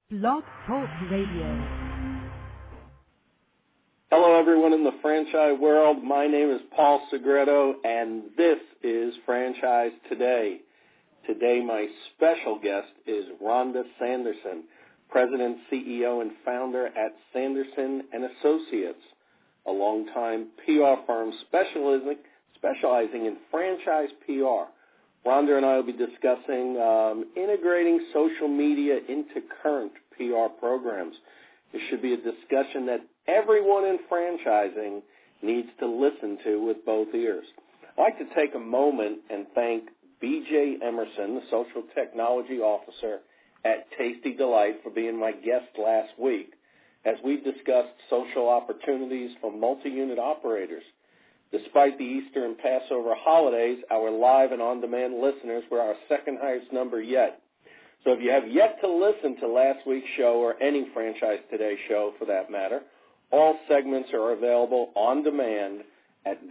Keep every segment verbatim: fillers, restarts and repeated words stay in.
Blog Talk Radio. Hello, everyone in the franchise world. My name is Paul Segreto, and this is Franchise Today. Today, my special guest is Rhonda Sanderson, President, C E O, and founder at Sanderson and Associates, a longtime P R firm specializing, specializing in franchise P R. Rhonda and I will be discussing um, integrating social media into current P R programs. This should be a discussion that everyone in franchising needs to listen to with both ears. I'd like to take a moment and thank B J Emerson, the Social Technology Officer at Tasty Delight, for being my guest last week as we discussed social opportunities for multi-unit operators. Despite the Easter and Passover holidays, our live and on-demand listeners were our second highest number yet. So if you have yet to listen to last week's show, or any Franchise Today show for that matter, all segments are available on demand at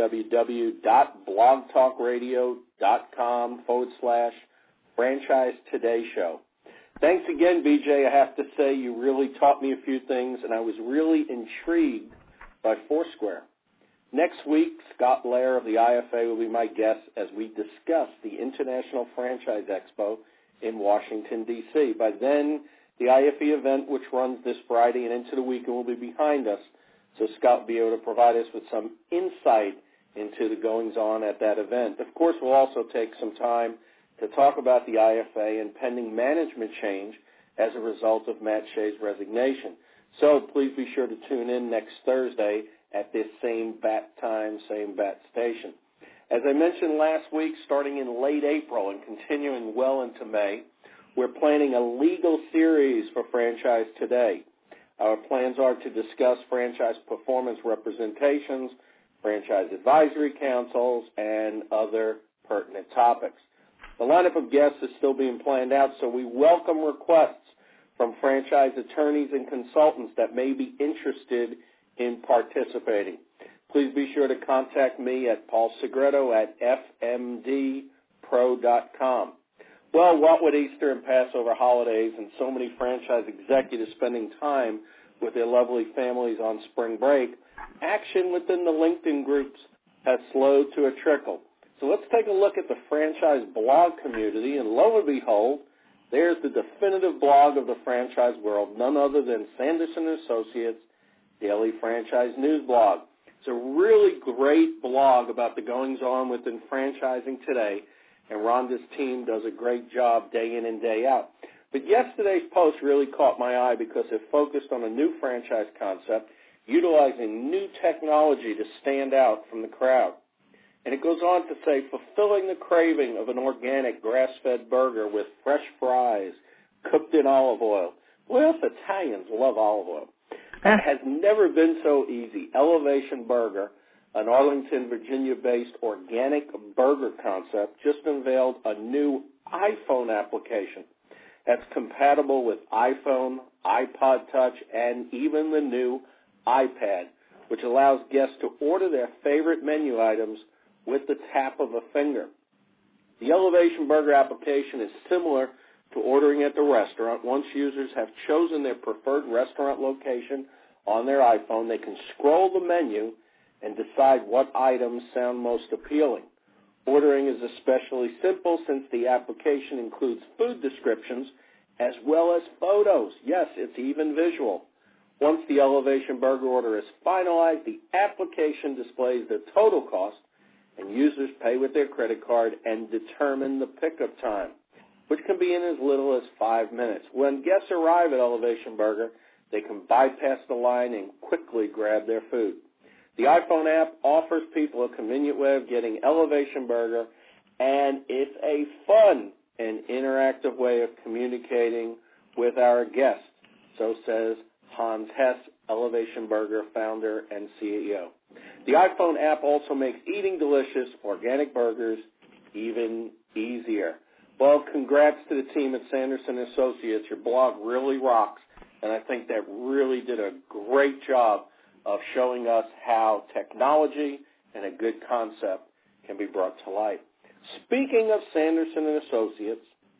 www.blogtalkradio.com forward slash Franchise Today show. Thanks again, B J. I have to say you really taught me a few things, and I was really intrigued by Foursquare. Next week, Scott Blair of the I F A will be my guest as we discuss the International Franchise Expo in Washington, D C By then, the I F E event, which runs this Friday and into the weekend, will be behind us, so Scott will be able to provide us with some insight into the goings-on at that event. Of course, we'll also take some time to talk about the I F A and pending management change as a result of Matt Shea's resignation. So please be sure to tune in next Thursday at this same bat time, same bat station. As I mentioned last week, starting in late April and continuing well into May, we're planning a legal series for Franchise Today. Our plans are to discuss franchise performance representations, franchise advisory councils, and other pertinent topics. The lineup of guests is still being planned out, so we welcome requests from franchise attorneys and consultants that may be interested in participating. Please be sure to contact me at paul segreto at f m d pro dot com. Well, what with Easter and Passover holidays and so many franchise executives spending time with their lovely families on spring break, action within the LinkedIn groups has slowed to a trickle. So let's take a look at the franchise blog community, and lo and behold, there's the definitive blog of the franchise world, none other than Sanderson and Associates Daily Franchise News Blog. It's a really great blog about the goings-on within franchising today, and Rhonda's team does a great job day in and day out. But yesterday's post really caught my eye because it focused on a new franchise concept utilizing new technology to stand out from the crowd. And it goes on to say, fulfilling the craving of an organic grass-fed burger with fresh fries cooked in olive oil. Well, us Italians love olive oil. That has never been so easy. Elevation Burger, an Arlington, Virginia-based organic burger concept, just unveiled a new iPhone application that's compatible with iPhone, iPod Touch, and even the new iPad, which allows guests to order their favorite menu items with the tap of a finger. The Elevation Burger application is similar to ordering at the restaurant. Once users have chosen their preferred restaurant location on their iPhone, they can scroll the menu and decide what items sound most appealing. Ordering is especially simple since the application includes food descriptions as well as photos. Yes, it's even visual. Once the Elevation Burger order is finalized, the application displays the total cost, and users pay with their credit card and determine the pickup time, which can be in as little as five minutes. When guests arrive at Elevation Burger, they can bypass the line and quickly grab their food. The iPhone app offers people a convenient way of getting Elevation Burger, and it's a fun and interactive way of communicating with our guests, so says Hans Hess, Elevation Burger founder and C E O. The iPhone app also makes eating delicious organic burgers even easier. Well, congrats to the team at Sanderson Associates. Your blog really rocks, and I think that really did a great job of showing us how technology and a good concept can be brought to light. Speaking of Sanderson and Associates,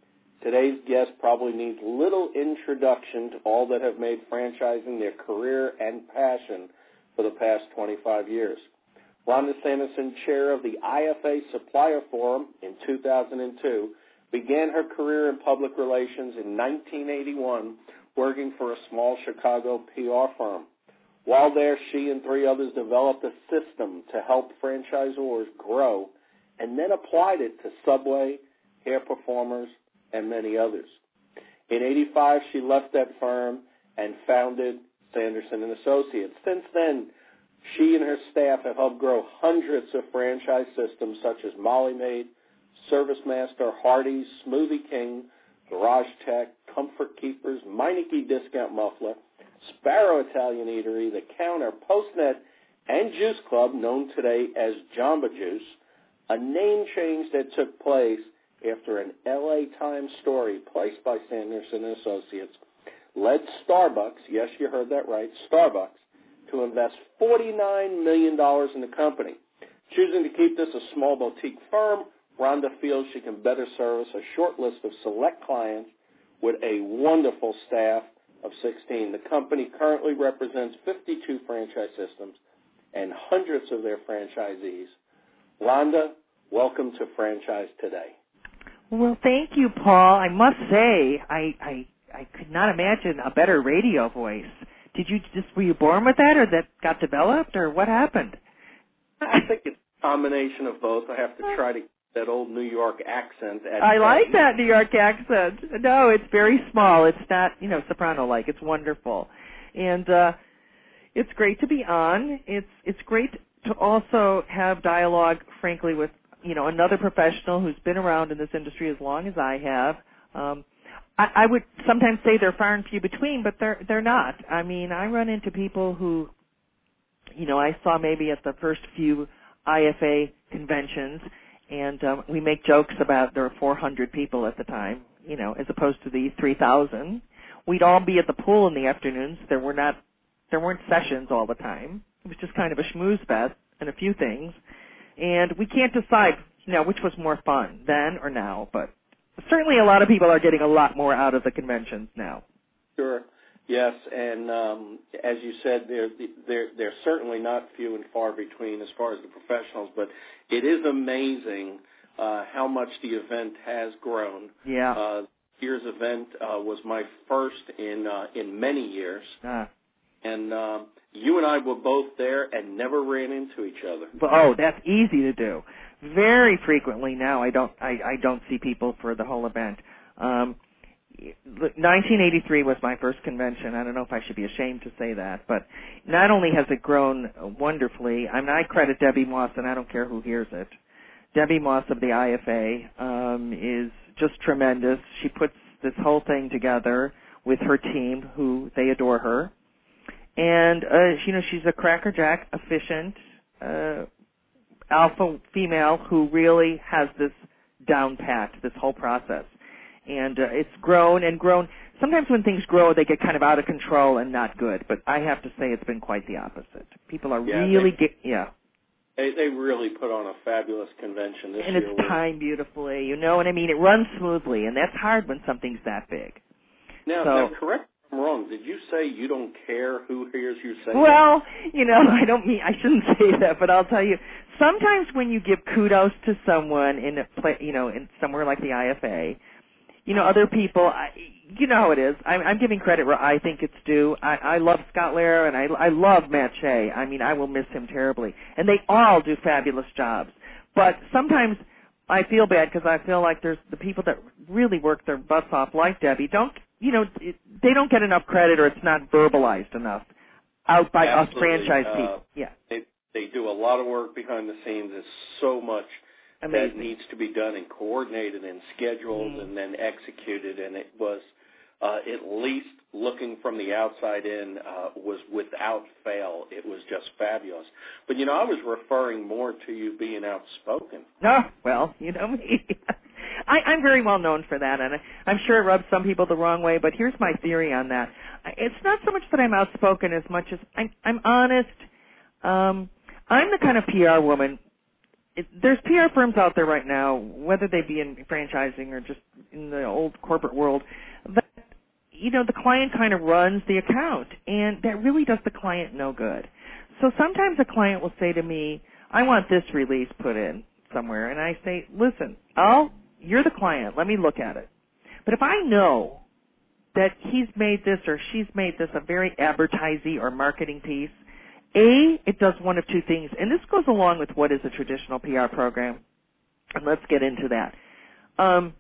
Today's guest probably needs little introduction to all that have made franchising their career and passion for the past twenty-five years. Rhonda Sanderson, chair of the I F A Supplier Forum in two thousand two, began her career in public relations in nineteen eighty-one, working for a small Chicago P R firm. While there, she and three others developed a system to help franchisors grow and then applied it to Subway, Hair Performers, and many others. In eighty-five, she left that firm and founded Sanderson and Associates. Since then, she and her staff have helped grow hundreds of franchise systems such as Molly Maid, Service Master, Hardee's, Smoothie King, Garage Tech, Comfort Keepers, Meineke Discount Muffler, Sparrow Italian Eatery, The Counter, Postnet, and Juice Club, known today as Jamba Juice, a name change that took place after an L A Times story placed by Sanderson and Associates led Starbucks, yes, you heard that right, Starbucks, to invest forty-nine million dollars in the company. Choosing to keep this a small boutique firm, Rhonda feels she can better service a short list of select clients with a wonderful staff of sixteen. The company currently represents fifty-two franchise systems and hundreds of their franchisees. Rhonda, welcome to Franchise Today. Well, thank you, Paul. I must say, I, I, I could not imagine a better radio voice. Did you just, were you born with that, or that got developed, or what happened? I think it's a combination of both. I have to try to get that old New York accent. At I like that New York accent. No, it's very small. It's not, you know, soprano-like. It's wonderful. And uh, it's great to be on. It's it's great to also have dialogue, frankly, with, you know, another professional who's been around in this industry as long as I have. Um, I, I would sometimes say they're far and few between, but they're they're not. I mean, I run into people who, you know, I saw maybe at the first few I F A conventions, and um, we make jokes about there were four hundred people at the time, you know, as opposed to the three thousand. We'd all be at the pool in the afternoons. There were not, there weren't sessions all the time. It was just kind of a schmooze fest and a few things. And we can't decide, you know, which was more fun, then or now. But certainly a lot of people are getting a lot more out of the conventions now. Sure. Yes, and um, as you said, they're, they're, they're certainly not few and far between as far as the professionals, but it is amazing uh, how much the event has grown. Yeah. Uh, this year's event uh, was my first in uh, in many years, Ah. and uh, you and I were both there and never ran into each other. Oh, that's easy to do. Very frequently now, I don't I, I don't see people for the whole event. Um, nineteen eighty-three was my first convention. I don't know if I should be ashamed to say that, but not only has it grown wonderfully, I mean, I credit Debbie Moss, and I don't care who hears it. Debbie Moss of the I F A um, is just tremendous. She puts this whole thing together with her team, who they adore her. And, uh, you know, she's a crackerjack, efficient, uh, alpha female who really has this down pat, this whole process. And uh, it's grown and grown. Sometimes when things grow, they get kind of out of control and not good. But I have to say it's been quite the opposite. People are Yeah, really, they, get, yeah. They, they really put on a fabulous convention this and year. And it's timed beautifully, you know what I mean? It runs smoothly, and that's hard when something's that big. Now, so, now correct me if I'm wrong. Did you say you don't care who hears you say well, that? you know, I don't mean, I shouldn't say that, but I'll tell you, sometimes when you give kudos to someone in a play, you know, in somewhere like the I F A, you know, other people, I, you know how it is. I'm, I'm giving credit where I think it's due. I, I love Scott Lehrer, and I, I love Matt Shea. I mean, I will miss him terribly. And they all do fabulous jobs. But sometimes I feel bad because I feel like there's the people that really work their butts off, like Debbie, don't, you know, it, they don't get enough credit, or it's not verbalized enough out by Absolutely. us franchise uh, people. Yeah. They, they do a lot of work behind the scenes. There's so much Amazing. that needs to be done and coordinated and scheduled mm. and then executed, and it was uh, at least looking from the outside in uh, was without fail. It was just fabulous. But, you know, I was referring more to you being outspoken. Oh, well, you know me. I, I'm very well known for that, and I'm sure it rubs some people the wrong way, but here's my theory on that. It's not so much that I'm outspoken as much as I'm, I'm honest. Um, I'm the kind of P R woman. it, there's P R firms out there right now, whether they be in franchising or just in the old corporate world, that, you know, the client kind of runs the account, and that really does the client no good. So sometimes a client will say to me, I want this release put in somewhere, and I say, listen, I'll, you're the client, let me look at it. But if I know that he's made this or she's made this a very advertising or marketing piece, A, it does one of two things, and this goes along with what is a traditional P R program, and let's get into that. Um,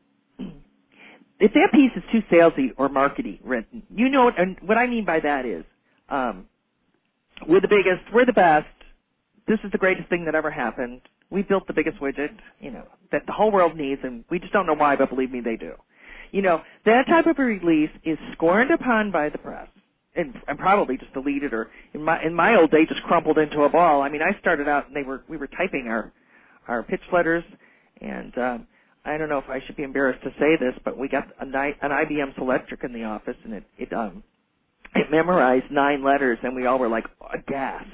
if that piece is too salesy or marketing written, you know, and what I mean by that is, um, we're the biggest, we're the best, this is the greatest thing that ever happened, we built the biggest widget, you know, that the whole world needs, and we just don't know why, but believe me, they do. You know, that type of a release is scorned upon by the press. And, and probably just deleted, or in my in my old day just crumpled into a ball. I mean, I started out and they were we were typing our our pitch letters, and um, I don't know if I should be embarrassed to say this, but we got a, an I B M Selectric in the office, and it it um it memorized nine letters, and we all were like aghast.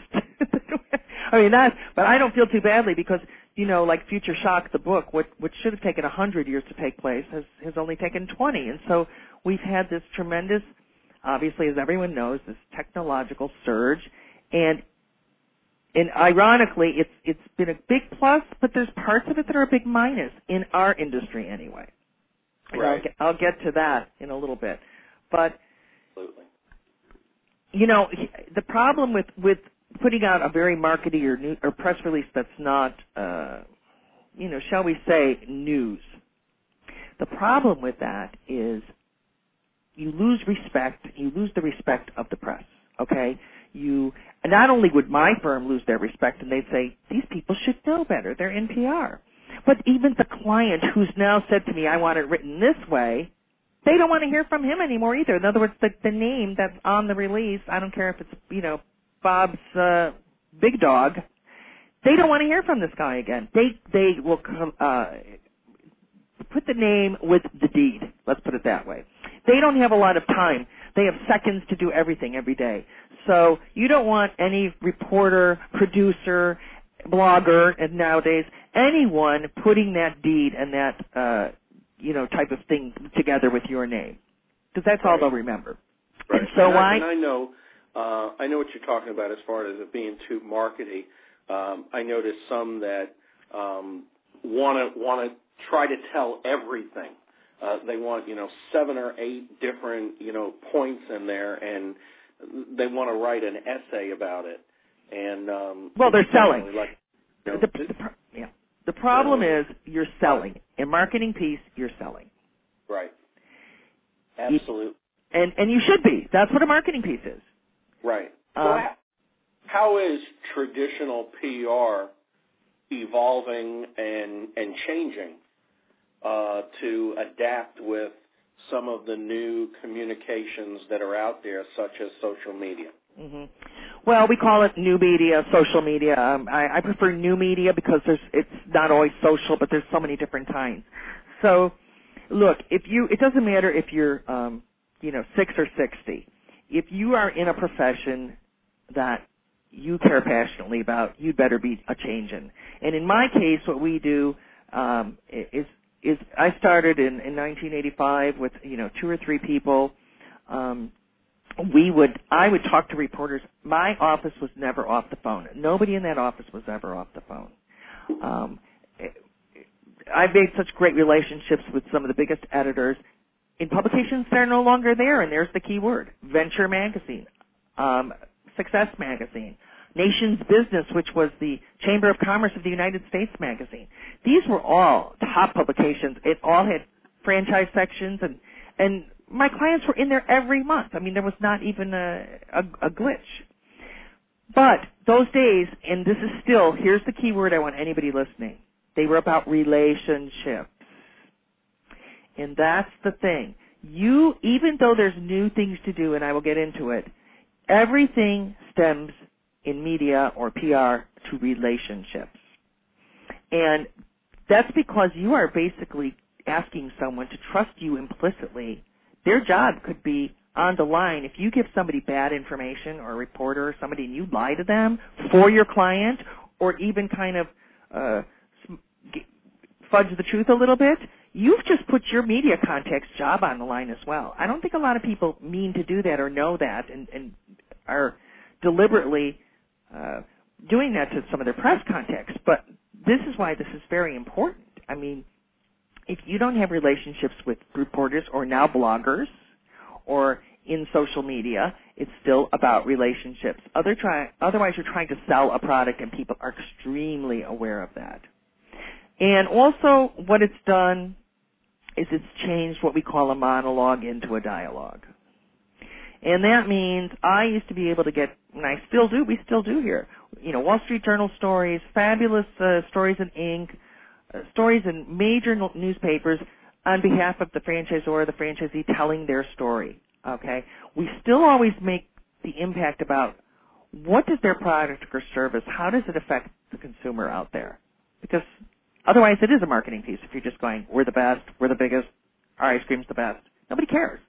I mean that, but I don't feel too badly because you know, like Future Shock, the book, what what should have taken a hundred years to take place has has only taken twenty, and so we've had this tremendous. Obviously, as everyone knows, this technological surge, and and ironically, it's it's been a big plus, but there's parts of it that are a big minus in our industry anyway. And Right. I'll get, I'll get to that in a little bit, but Absolutely. you know, the problem with with putting out a very markety or new, or press release that's not, uh, you know, shall we say, news. The problem with that is. You lose respect, you lose the respect of the press, okay? You, and not only would my firm lose their respect, and they'd say, these people should know better, they're in P R. But even the client who's now said to me, I want it written this way, they don't want to hear from him anymore either. In other words, the, the name that's on the release, I don't care if it's, you know, Bob's uh, Big Dog, they don't want to hear from this guy again. They, they will come, uh, put the name with the deed, let's put it that way. They don't have a lot of time. They have seconds to do everything every day. So you don't want any reporter, producer, blogger, and nowadays anyone putting that deed and that, uh, you know, type of thing together with your name. Because that's Right. all they'll remember. Right. And so and why? I, and I know, uh, I know what you're talking about as far as it being too markety. Um, I noticed some that um, want to want to try to tell everything. Uh, they want, you know, seven or eight different, you know, points in there, and they want to write an essay about it. And um, Well, they're selling. Like, you know, the, the, yeah. the problem is you're selling. In marketing piece, you're selling. Right. Absolutely. And and you should be. That's what a marketing piece is. Right. So Um, how is traditional P R evolving and and changing uh, to adapt with some of the new communications that are out there, such as social media? Mm-hmm. Well, we call it new media, social media. Um, I, I prefer new media because there's it's not always social, but there's so many different kinds. So, look, if you, it doesn't matter if you're, um, you know, six or sixty. If you are in a profession that you care passionately about, you'd better be a changin'. And in my case, what we do um, is is I started in, in nineteen eighty-five with, you know, two or three people. Um, we would, I would talk to reporters. My office was never off the phone. Nobody in that office was ever off the phone. Um, I've made such great relationships with some of the biggest editors in publications that are no longer there, and there's the key word, Venture Magazine, um, Success Magazine, Nation's Business, which was the Chamber of Commerce of the United States magazine. These were all top publications. It all had franchise sections, and and my clients were in there every month. I mean, there was not even a, a, a glitch. But those days, and this is still, here's the key word I want anybody listening, they were about relationships. And that's the thing. You, even though there's new things to do, and I will get into it, everything stems in media or P R to relationships. And that's because you are basically asking someone to trust you implicitly. Their job could be on the line. If you give somebody bad information, or a reporter or somebody, and you lie to them for your client, or even kind of uh, g- fudge the truth a little bit, you've just put your media contact's job on the line as well. I don't think a lot of people mean to do that or know that and, and are deliberately uh, doing that to some of their press contacts. But this is why this is very important. I mean, if you don't have relationships with reporters or now bloggers or in social media, it's still about relationships. Other try, otherwise, you're trying to sell a product, and people are extremely aware of that. And also, what it's done is it's changed what we call a monologue into a dialogue. And that means I used to be able to get, and I still do, we still do here, you know, Wall Street Journal stories, fabulous uh, stories in ink, uh, stories in major no- newspapers on behalf of the franchisor or the franchisee telling their story, okay? We still always make the impact about what does their product or service, how does it affect the consumer out there? Because otherwise it is a marketing piece if you're just going, we're the best, we're the biggest, our ice cream's the best. Nobody cares.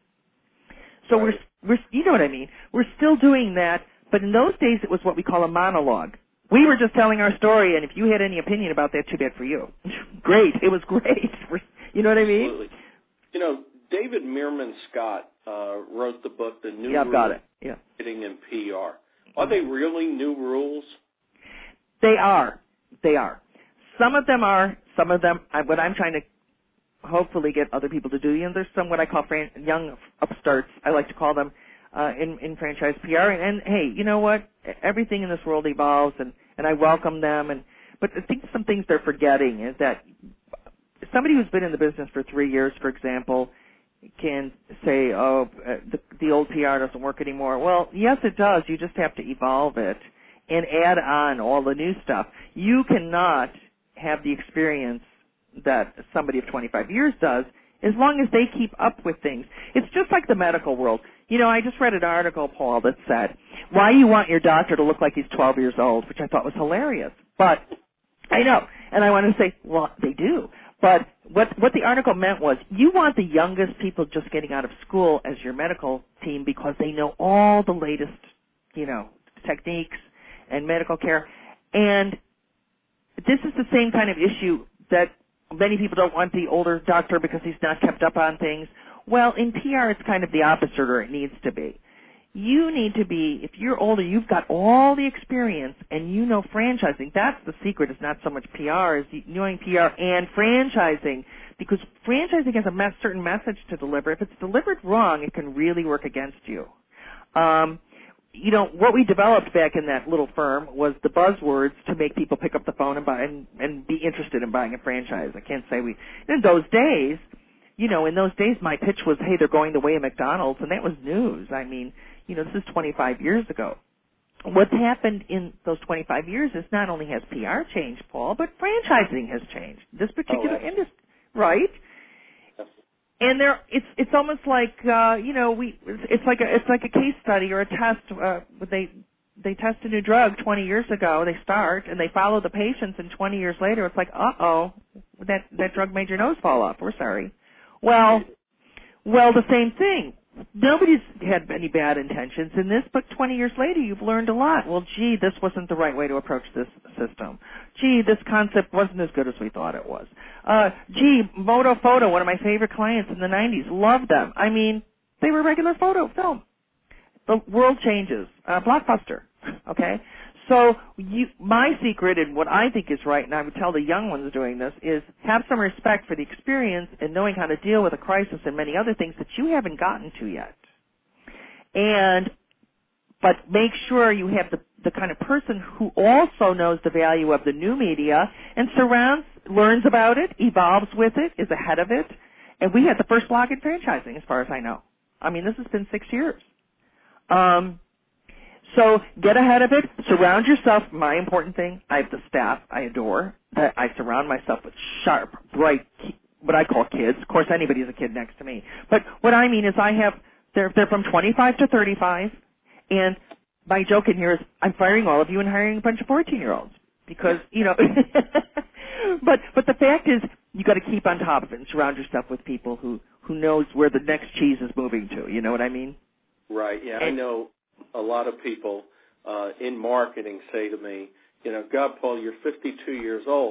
So right. we're, we're, you know what I mean? We're still doing that, but in those days it was what we call a monologue. We were just telling our story, and if you had any opinion about that, too bad for you. Great. It was great. You know what I mean? Absolutely. You know, David Meerman Scott uh, wrote the book, The New yeah, I've Rules got it. Yeah. of Marketing and P R. Are they really new rules? They are. They are. Some of them are. Some of them, I, what I'm trying to hopefully get other people to do, you know, there's some what I call fran- young upstarts, I like to call them, uh, in, in franchise P R. And, and, hey, you know what? Everything in this world evolves, and, and I welcome them. And But I think some things they're forgetting is that somebody who's been in the business for three years, for example, can say, oh, uh, the, the old P R doesn't work anymore. Well, yes, it does. You just have to evolve it and add on all the new stuff. You cannot have the experience that somebody of twenty-five years does as long as they keep up with things. It's just like the medical world. You know, I just read an article, Paul, that said, why you want your doctor to look like he's twelve years old, which I thought was hilarious. But I know, and I want to say, well, they do. But what what the article meant was you want the youngest people just getting out of school as your medical team because they know all the latest, you know, techniques and medical care. And this is the same kind of issue that many people don't want the older doctor because he's not kept up on things. Well, in P R, it's kind of the opposite, or it needs to be. You need to be, if you're older, you've got all the experience and you know franchising. That's the secret. It's not so much P R as knowing P R and franchising, because franchising has a mes- certain message to deliver. If it's delivered wrong, it can really work against you. Um, you know, what we developed back in that little firm was the buzzwords to make people pick up the phone and buy and, and be interested in buying a franchise. I can't say we, in those days, you know, in those days my pitch was, hey, they're going the way of McDonald's, and that was news. I mean, you know, this is twenty-five years ago. What's happened in those twenty-five years is not only has P R changed, Paul, but franchising has changed. This particular oh, industry, right? And there, it's it's almost like uh, you know, we it's like a it's like a case study or a test. Uh, they they test a new drug twenty years ago. They start and they follow the patients, and twenty years later, it's like, uh oh, that that drug made your nose fall off. We're sorry. Well, well, the same thing. Nobody's had any bad intentions in this, but twenty years later, you've learned a lot. Well, gee, this wasn't the right way to approach this system. Gee, this concept wasn't as good as we thought it was. Uh, gee, Moto Photo, one of my favorite clients in the nineties, loved them. I mean, they were regular photo film. The world changes. Uh, Blockbuster, okay? So you, my secret and what I think is right, and I would tell the young ones doing this, is have some respect for the experience and knowing how to deal with a crisis and many other things that you haven't gotten to yet. And, but make sure you have the, the kind of person who also knows the value of the new media and surrounds, learns about it, evolves with it, is ahead of it. And we had the first blog in franchising, as far as I know. I mean, this has been six years. Um, So get ahead of it. Surround yourself. My important thing, I have the staff I adore. I surround myself with sharp, bright, what I call kids. Of course, anybody's a kid next to me. But what I mean is I have, they're, they're from twenty-five to thirty-five. And my joke in here is I'm firing all of you and hiring a bunch of fourteen-year-olds. Because, you know, but but the fact is you got to keep on top of it and surround yourself with people who, who knows where the next cheese is moving to. You know what I mean? Right, yeah. And, I know a lot of people uh, in marketing say to me, you know, God, Paul, you're fifty-two years old.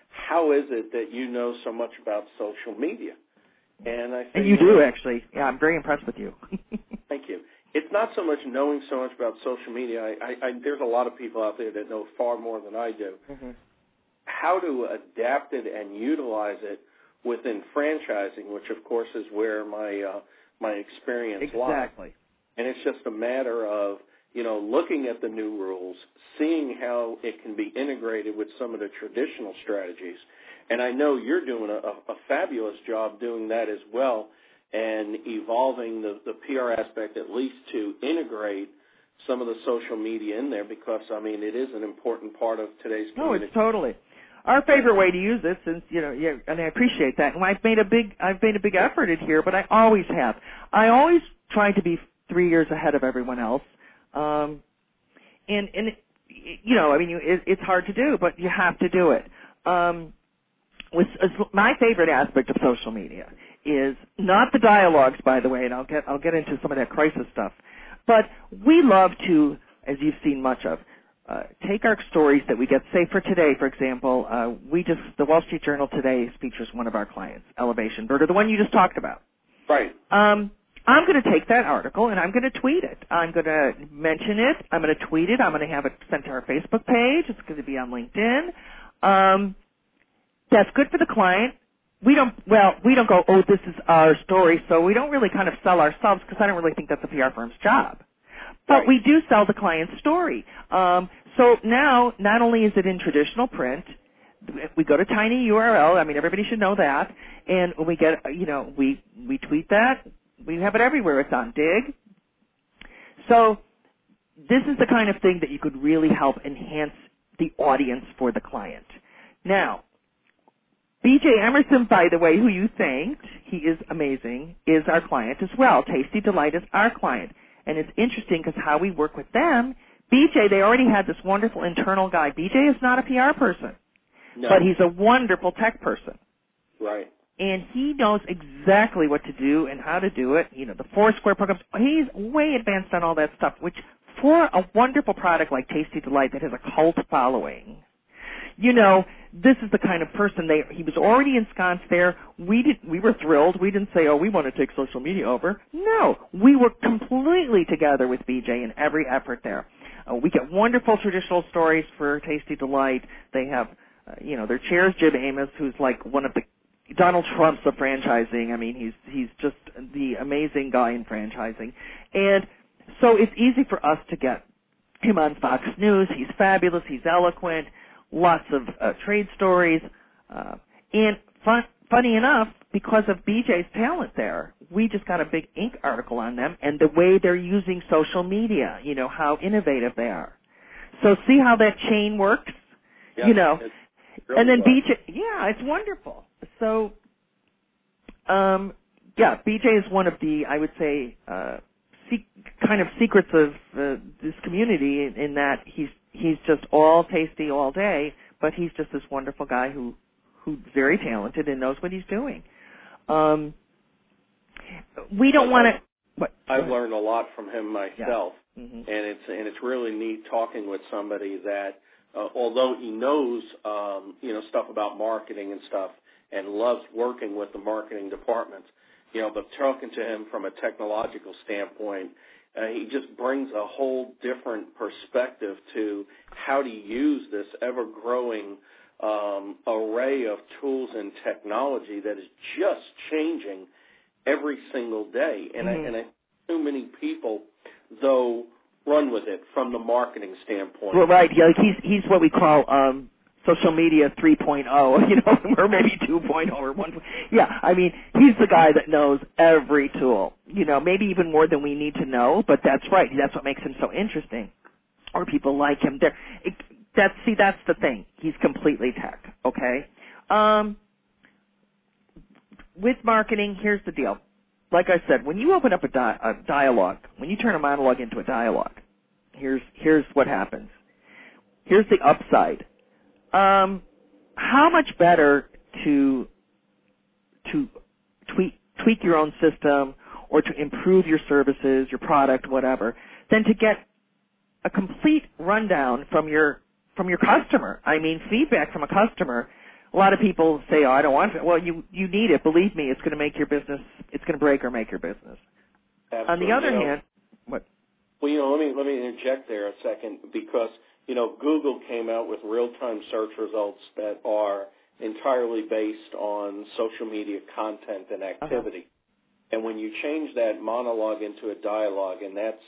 how is it that you know so much about social media? And I say, and you, you do, know, actually. Yeah, I'm very impressed with you. Thank you. It's not so much knowing so much about social media. I, I, I, there's a lot of people out there that know far more than I do. Mm-hmm. How to adapt it and utilize it within franchising, which, of course, is where my uh, my experience exactly. lies. Exactly. And it's just a matter of, you know, looking at the new rules, seeing how it can be integrated with some of the traditional strategies. And I know you're doing a, a fabulous job doing that as well, and evolving the, the P R aspect at least to integrate some of the social media in there, because, I mean, it is an important part of today's community. No, it's totally our favorite way to use it, since, you know, yeah, and I appreciate that. And I've made a big, I've made a big effort in here, but I always have. I always try to be three years ahead of everyone else. Um, and, and, you know, I mean, you, it, it's hard to do, but you have to do it. Um, with, uh, my favorite aspect of social media is not the dialogues, by the way, and I'll get, I'll get into some of that crisis stuff, but we love to, as you've seen much of, Uh, take our stories that we get. Say for today, for example, uh, we just the Wall Street Journal today features one of our clients, Elevation Burger, the one you just talked about. Right. Um, I'm going to take that article and I'm going to tweet it. I'm going to mention it. I'm going to tweet it. I'm going to have it sent to our Facebook page. It's going to be on LinkedIn. Um, that's good for the client. We don't. Well, we don't go, oh, this is our story. So we don't really kind of sell ourselves, because I don't really think that's a P R firm's job. But right. we do sell the client's story. Um, so now, not only is it in traditional print, we go to Tiny U R L. I mean, everybody should know that. And when we get, you know, we, we tweet that. We have it everywhere. It's on Dig. So this is the kind of thing that you could really help enhance the audience for the client. Now, B J Emerson, by the way, who you thanked, he is amazing, is our client as well. Tasty Delight is our client. And it's interesting because how we work with them, B J, they already had this wonderful internal guy. B J is not a P R person, no. but he's a wonderful tech person. Right. And he knows exactly what to do and how to do it. You know, the Foursquare programs, he's way advanced on all that stuff, which for a wonderful product like Tasty Delight that has a cult following, you know, this is the kind of person they, he was already ensconced there. We did, we were thrilled. We didn't say, oh, we want to take social media over. No, we worked completely together with B J in every effort there. Uh, we get wonderful traditional stories for Tasty Delight. They have, uh, you know, their chair's Jim Amos, who's like one of the Donald Trumps of franchising. I mean, he's he's just the amazing guy in franchising. And so it's easy for us to get him on Fox News. He's fabulous. He's eloquent. Lots of uh, trade stories. Uh, and fun, funny enough, because of B J's talent there, we just got a big Inc article on them and the way they're using social media, you know, how innovative they are. So see how that chain works? Yep, you know. Really and then well. B J, yeah, it's wonderful. So, um, yeah, B J is one of the, I would say, uh, se- kind of secrets of uh, this community in, in that he's he's just all tasty all day, but he's just this wonderful guy who who's very talented and knows what he's doing. Um, we don't want to. I've learned a lot from him myself, yeah. mm-hmm. and it's and it's really neat talking with somebody that, uh, although he knows um, you know stuff about marketing and stuff, and loves working with the marketing departments, you know, but talking to him from a technological standpoint, uh, he just brings a whole different perspective to how to use this ever-growing um, array of tools and technology that is just changing every single day. And, mm-hmm. I, and I, too many people, though, run with it from the marketing standpoint. Well, right. Yeah, he's he's what we call um, social media three point oh, you know, or maybe two point oh or one. Yeah, I mean, he's the guy that knows every tool, you know, maybe even more than we need to know, but that's right. That's what makes him so interesting, or people like him. There, it, that's see, that's the thing. He's completely tech, okay? Um, with marketing, here's the deal. Like I said, when you open up a, di- a dialogue, when you turn a monologue into a dialogue, here's here's what happens. Here's the upside. Um, how much better to to tweak tweak your own system or to improve your services, your product, whatever, than to get a complete rundown from your from your customer. I mean, feedback from a customer. a lot of people say, oh, I don't want it. Well, you, you need it. Believe me, it's going to make your business, it's going to break or make your business. Absolutely. On the other you know, hand, what? Well, you know, let me, let me interject there a second because, you know, Google came out with real-time search results that are entirely based on social media content and activity. Uh-huh. And when you change that monologue into a dialogue, and that's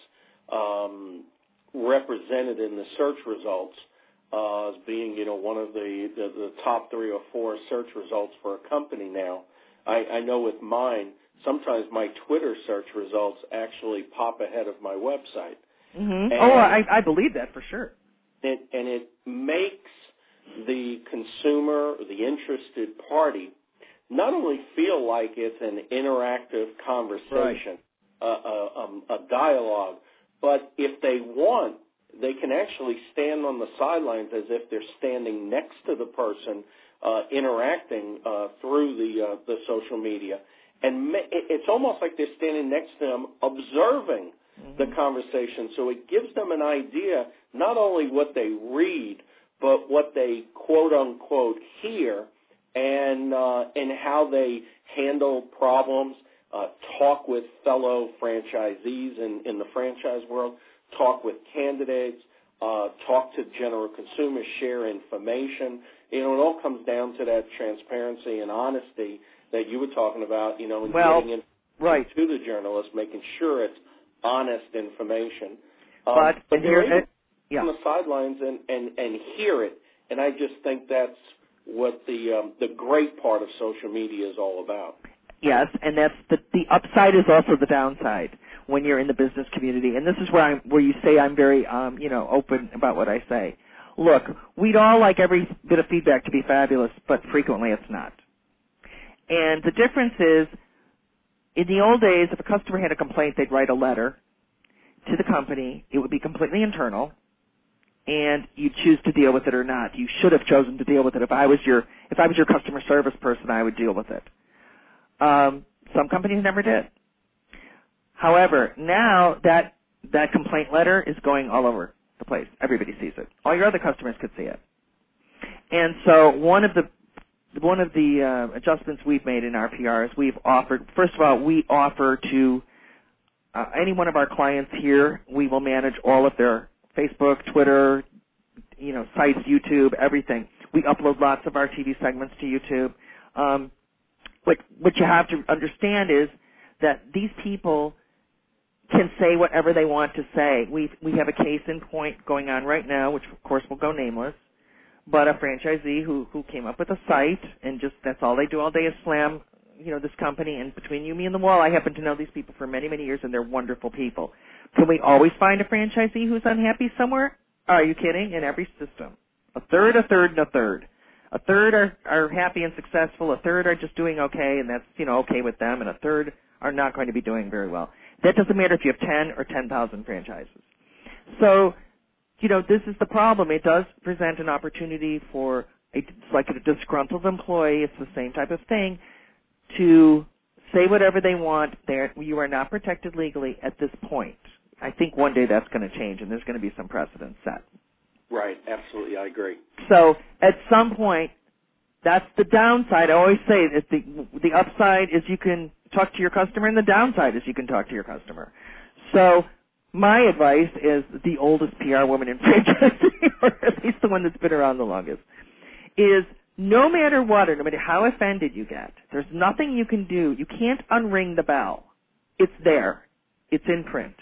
um, represented in the search results uh, as being, you know, one of the, the, the top three or four search results for a company now, I, I know with mine, sometimes my Twitter search results actually pop ahead of my website. Mm-hmm. Oh, I, I believe that for sure. It, and it makes the consumer, the interested party, not only feel like it's an interactive conversation, right. a, a, um, a dialogue, but if they want, they can actually stand on the sidelines as if they're standing next to the person uh, interacting uh, through the uh, the social media. And it's almost like they're standing next to them observing mm-hmm. the conversation. So it gives them an idea not only what they read, but what they quote-unquote hear and uh, and how they handle problems, uh, talk with fellow franchisees in, in the franchise world, talk with candidates, uh, talk to general consumers, share information. You know, it all comes down to that transparency and honesty that you were talking about, you know, and well, getting in right. to the journalist, making sure it's honest information. Um, but but they're here, able uh, yeah. on the sidelines and, and, and hear it, and I just think that's what the um, the great part of social media is all about. Yes, and that's the the upside is also the downside when you're in the business community, and this is where I'm where you say I'm very um, you know open about what I say. Look, we'd all like every bit of feedback to be fabulous, but frequently it's not. And the difference is, in the old days, if a customer had a complaint, they'd write a letter to the company. It would be completely internal, and you'd choose to deal with it or not. You should have chosen to deal with it. If I was your if I was your customer service person, I would deal with it. Um, some companies never did. However, now that that complaint letter is going all over the place. Everybody sees it. All your other customers could see it. And so one of the One of the uh, adjustments we've made in our P R is we've offered, first of all, we offer to uh, any one of our clients here, we will manage all of their Facebook, Twitter, you know, sites, YouTube, everything. We upload lots of our T V segments to YouTube. Um, what, what you have to understand is that these people can say whatever they want to say. We we have a case in point going on right now, which of course will go nameless. But a franchisee who, who came up with a site and just that's all they do all day is slam, you know, this company. And between you, me, and the wall, I happen to know these people for many, many years, and they're wonderful people. Can we always find a franchisee who's unhappy somewhere? Are you kidding? In every system. A third, a third, and a third. A third are, are happy and successful. A third are just doing okay, and that's, you know, okay with them. And a third are not going to be doing very well. That doesn't matter if you have ten or ten thousand franchises. So, you know, this is the problem. It does present an opportunity for, a, it's like a disgruntled employee, it's the same type of thing, to say whatever they want. They're, you are not protected legally at this point. I think one day that's going to change, and there's going to be some precedent set. Right, absolutely, I agree. So at some point, that's the downside. I always say that the, the upside is you can talk to your customer, and the downside is you can talk to your customer. So my advice is the oldest P R woman in franchising, or at least the one that's been around the longest, is no matter what, or no matter how offended you get, there's nothing you can do. You can't unring the bell. It's there. It's in print.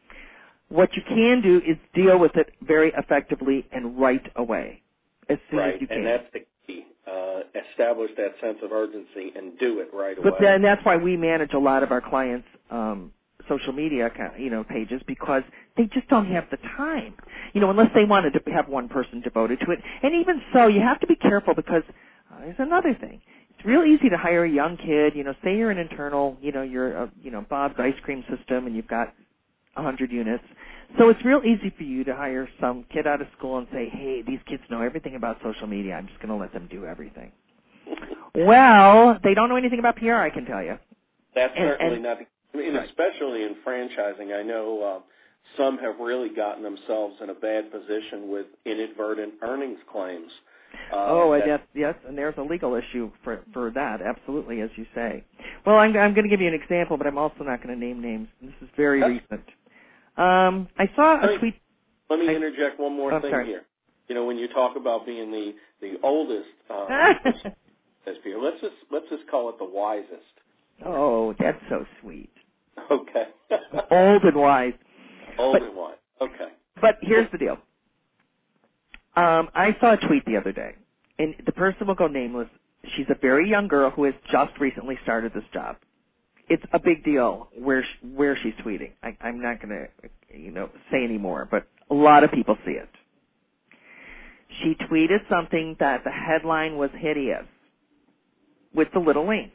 What you can do is deal with it very effectively and right away, as soon right, as you can. And that's the key. Uh, establish that sense of urgency and do it right but away. Then that's why we manage a lot of our clients' um, social media, you know, pages, because they just don't have the time, you know, unless they wanted to have one person devoted to it. And even so, you have to be careful because uh, there's another thing. It's real easy to hire a young kid. You know, say you're an internal, you know, you're a, you know, Bob's Ice Cream System, and you've got a hundred units. So it's real easy for you to hire some kid out of school and say, hey, these kids know everything about social media. I'm just going to let them do everything. Well, they don't know anything about P R, I can tell you. That's and, certainly and, not, I mean, right. Especially in franchising. I know uh, some have really gotten themselves in a bad position with inadvertent earnings claims Uh, oh, that, yes, yes, and there's a legal issue for for that, absolutely, as you say. Well, I'm, I'm going to give you an example, but I'm also not going to name names. This is very recent. Um, I saw a let me, tweet. Let me I, interject one more oh, thing sorry. here. You know, when you talk about being the the oldest, um, S P O, let's just let's just call it the wisest. Oh, that's so sweet. Okay. Old and wise. Old but, and wise. Okay. But here's the deal. Um, I saw a tweet the other day, and the person will go nameless. She's a very young girl who has just recently started this job. It's a big deal where sh- where she's tweeting. I, I'm not going to, you know, say any more, but a lot of people see it. She tweeted something that the headline was hideous with the little link.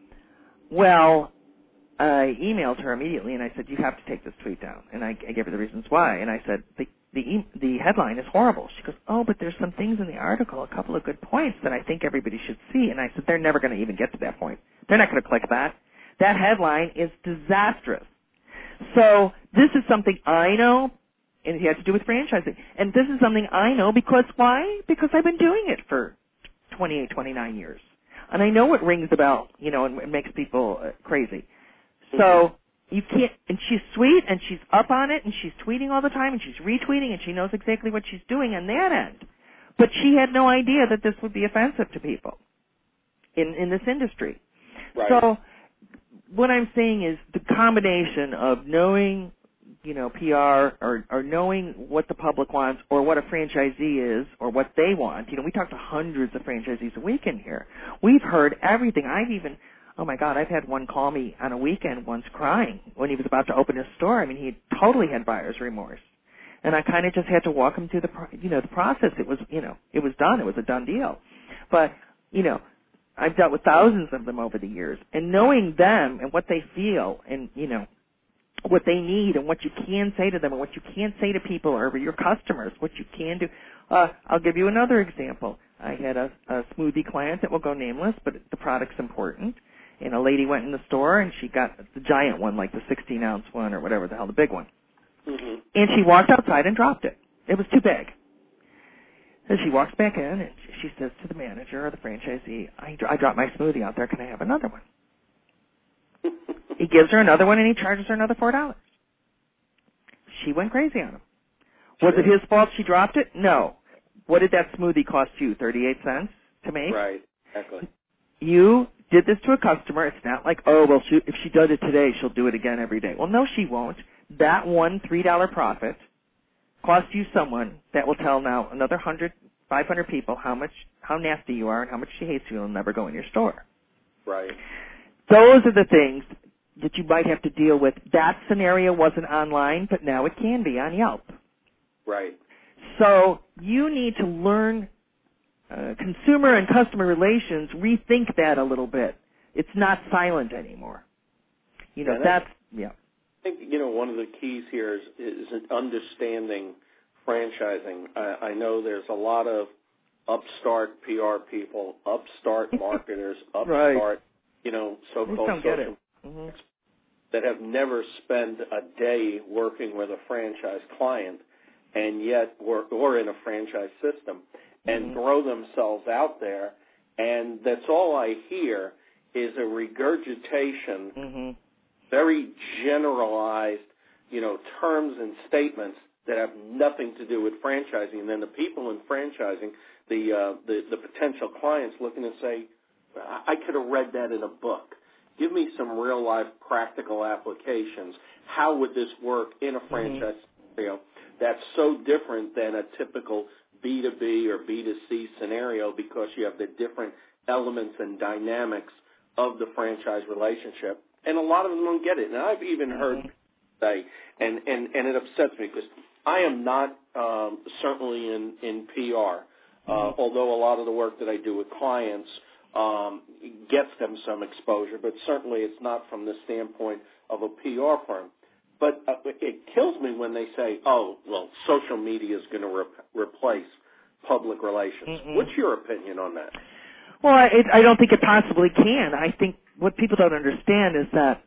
Well, I emailed her immediately and I said, you have to take this tweet down. And I, I gave her the reasons why. And I said, the, the, e- the headline is horrible. She goes, oh, but there's some things in the article, a couple of good points that I think everybody should see. And I said, they're never going to even get to that point. They're not going to click that. That headline is disastrous. So this is something I know, and it has to do with franchising. And this is something I know because why? Because I've been doing it for twenty-eight, twenty-nine years. And I know it rings a bell, you know, and it makes people uh, crazy. So you can't, and she's sweet, and she's up on it, and she's tweeting all the time, and she's retweeting, and she knows exactly what she's doing on that end. But she had no idea that this would be offensive to people in, in this industry. Right. So what I'm saying is the combination of knowing, you know, P R or, or knowing what the public wants or what a franchisee is or what they want. You know, we talk to hundreds of franchisees a week in here. We've heard everything. I've even, oh my God, I've had one call me on a weekend once crying when he was about to open his store. I mean, he totally had buyer's remorse. And I kind of just had to walk him through the, you know, the process. It was, you know, it was done. It was a done deal. But, you know, I've dealt with thousands of them over the years. And knowing them and what they feel and, you know, what they need and what you can say to them and what you can't say to people or your customers, what you can do. Uh, I'll give you another example. I had a, a smoothie client that will go nameless, but the product's important. And a lady went in the store and she got the giant one, like the sixteen ounce one or whatever the hell, the big one. Mm-hmm. And she walked outside and dropped it. It was too big. And she walks back in and she says to the manager or the franchisee, I, I dropped my smoothie out there. Can I have another one? He gives her another one and he charges her another four dollars. She went crazy on him. Was Sure. it his fault she dropped it? No. What did that smoothie cost you? thirty-eight cents to make? Right. Exactly. You did this to a customer. It's not like, oh, well, she, if she does it today, she'll do it again every day. Well, no, she won't. That one three dollar profit cost you someone that will tell now another one hundred, five hundred people how much, how nasty you are and how much she hates you and will never go in your store. Right. Those are the things that you might have to deal with. That scenario wasn't online, but now it can be on Yelp. Right. So you need to learn uh, consumer and customer relations, rethink that a little bit. It's not silent anymore. You know, Yeah, that's, yeah. I think, you know, one of the keys here is, is understanding franchising. I, I know there's a lot of upstart P R people, upstart marketers, upstart, Right. you know, They so-called don't get social it. Mm-hmm. that have never spent a day working with a franchise client and yet, or, or in a franchise system, and Mm-hmm. throw themselves out there, and that's all I hear is a regurgitation, Mm-hmm. very generalized, you know, terms and statements that have nothing to do with franchising. And then the people in franchising, the uh, the, the potential clients looking and say, I could have read that in a book. Give me some real life practical applications. How would this work in a franchise scenario that's so different than a typical B two B or B two C scenario because you have the different elements and dynamics of the franchise relationship. And a lot of them don't get it. And I've even heard Mm-hmm. say, and, and, and it upsets me because I am not um, certainly in, in P R, uh, Mm-hmm. although a lot of the work that I do with clients um, gets them some exposure, but certainly it's not from the standpoint of a P R firm. But uh, it kills me when they say, oh, well, social media is going to re- replace public relations. Mm-mm. What's your opinion on that? Well, I, it, I don't think it possibly can. I think what people don't understand is that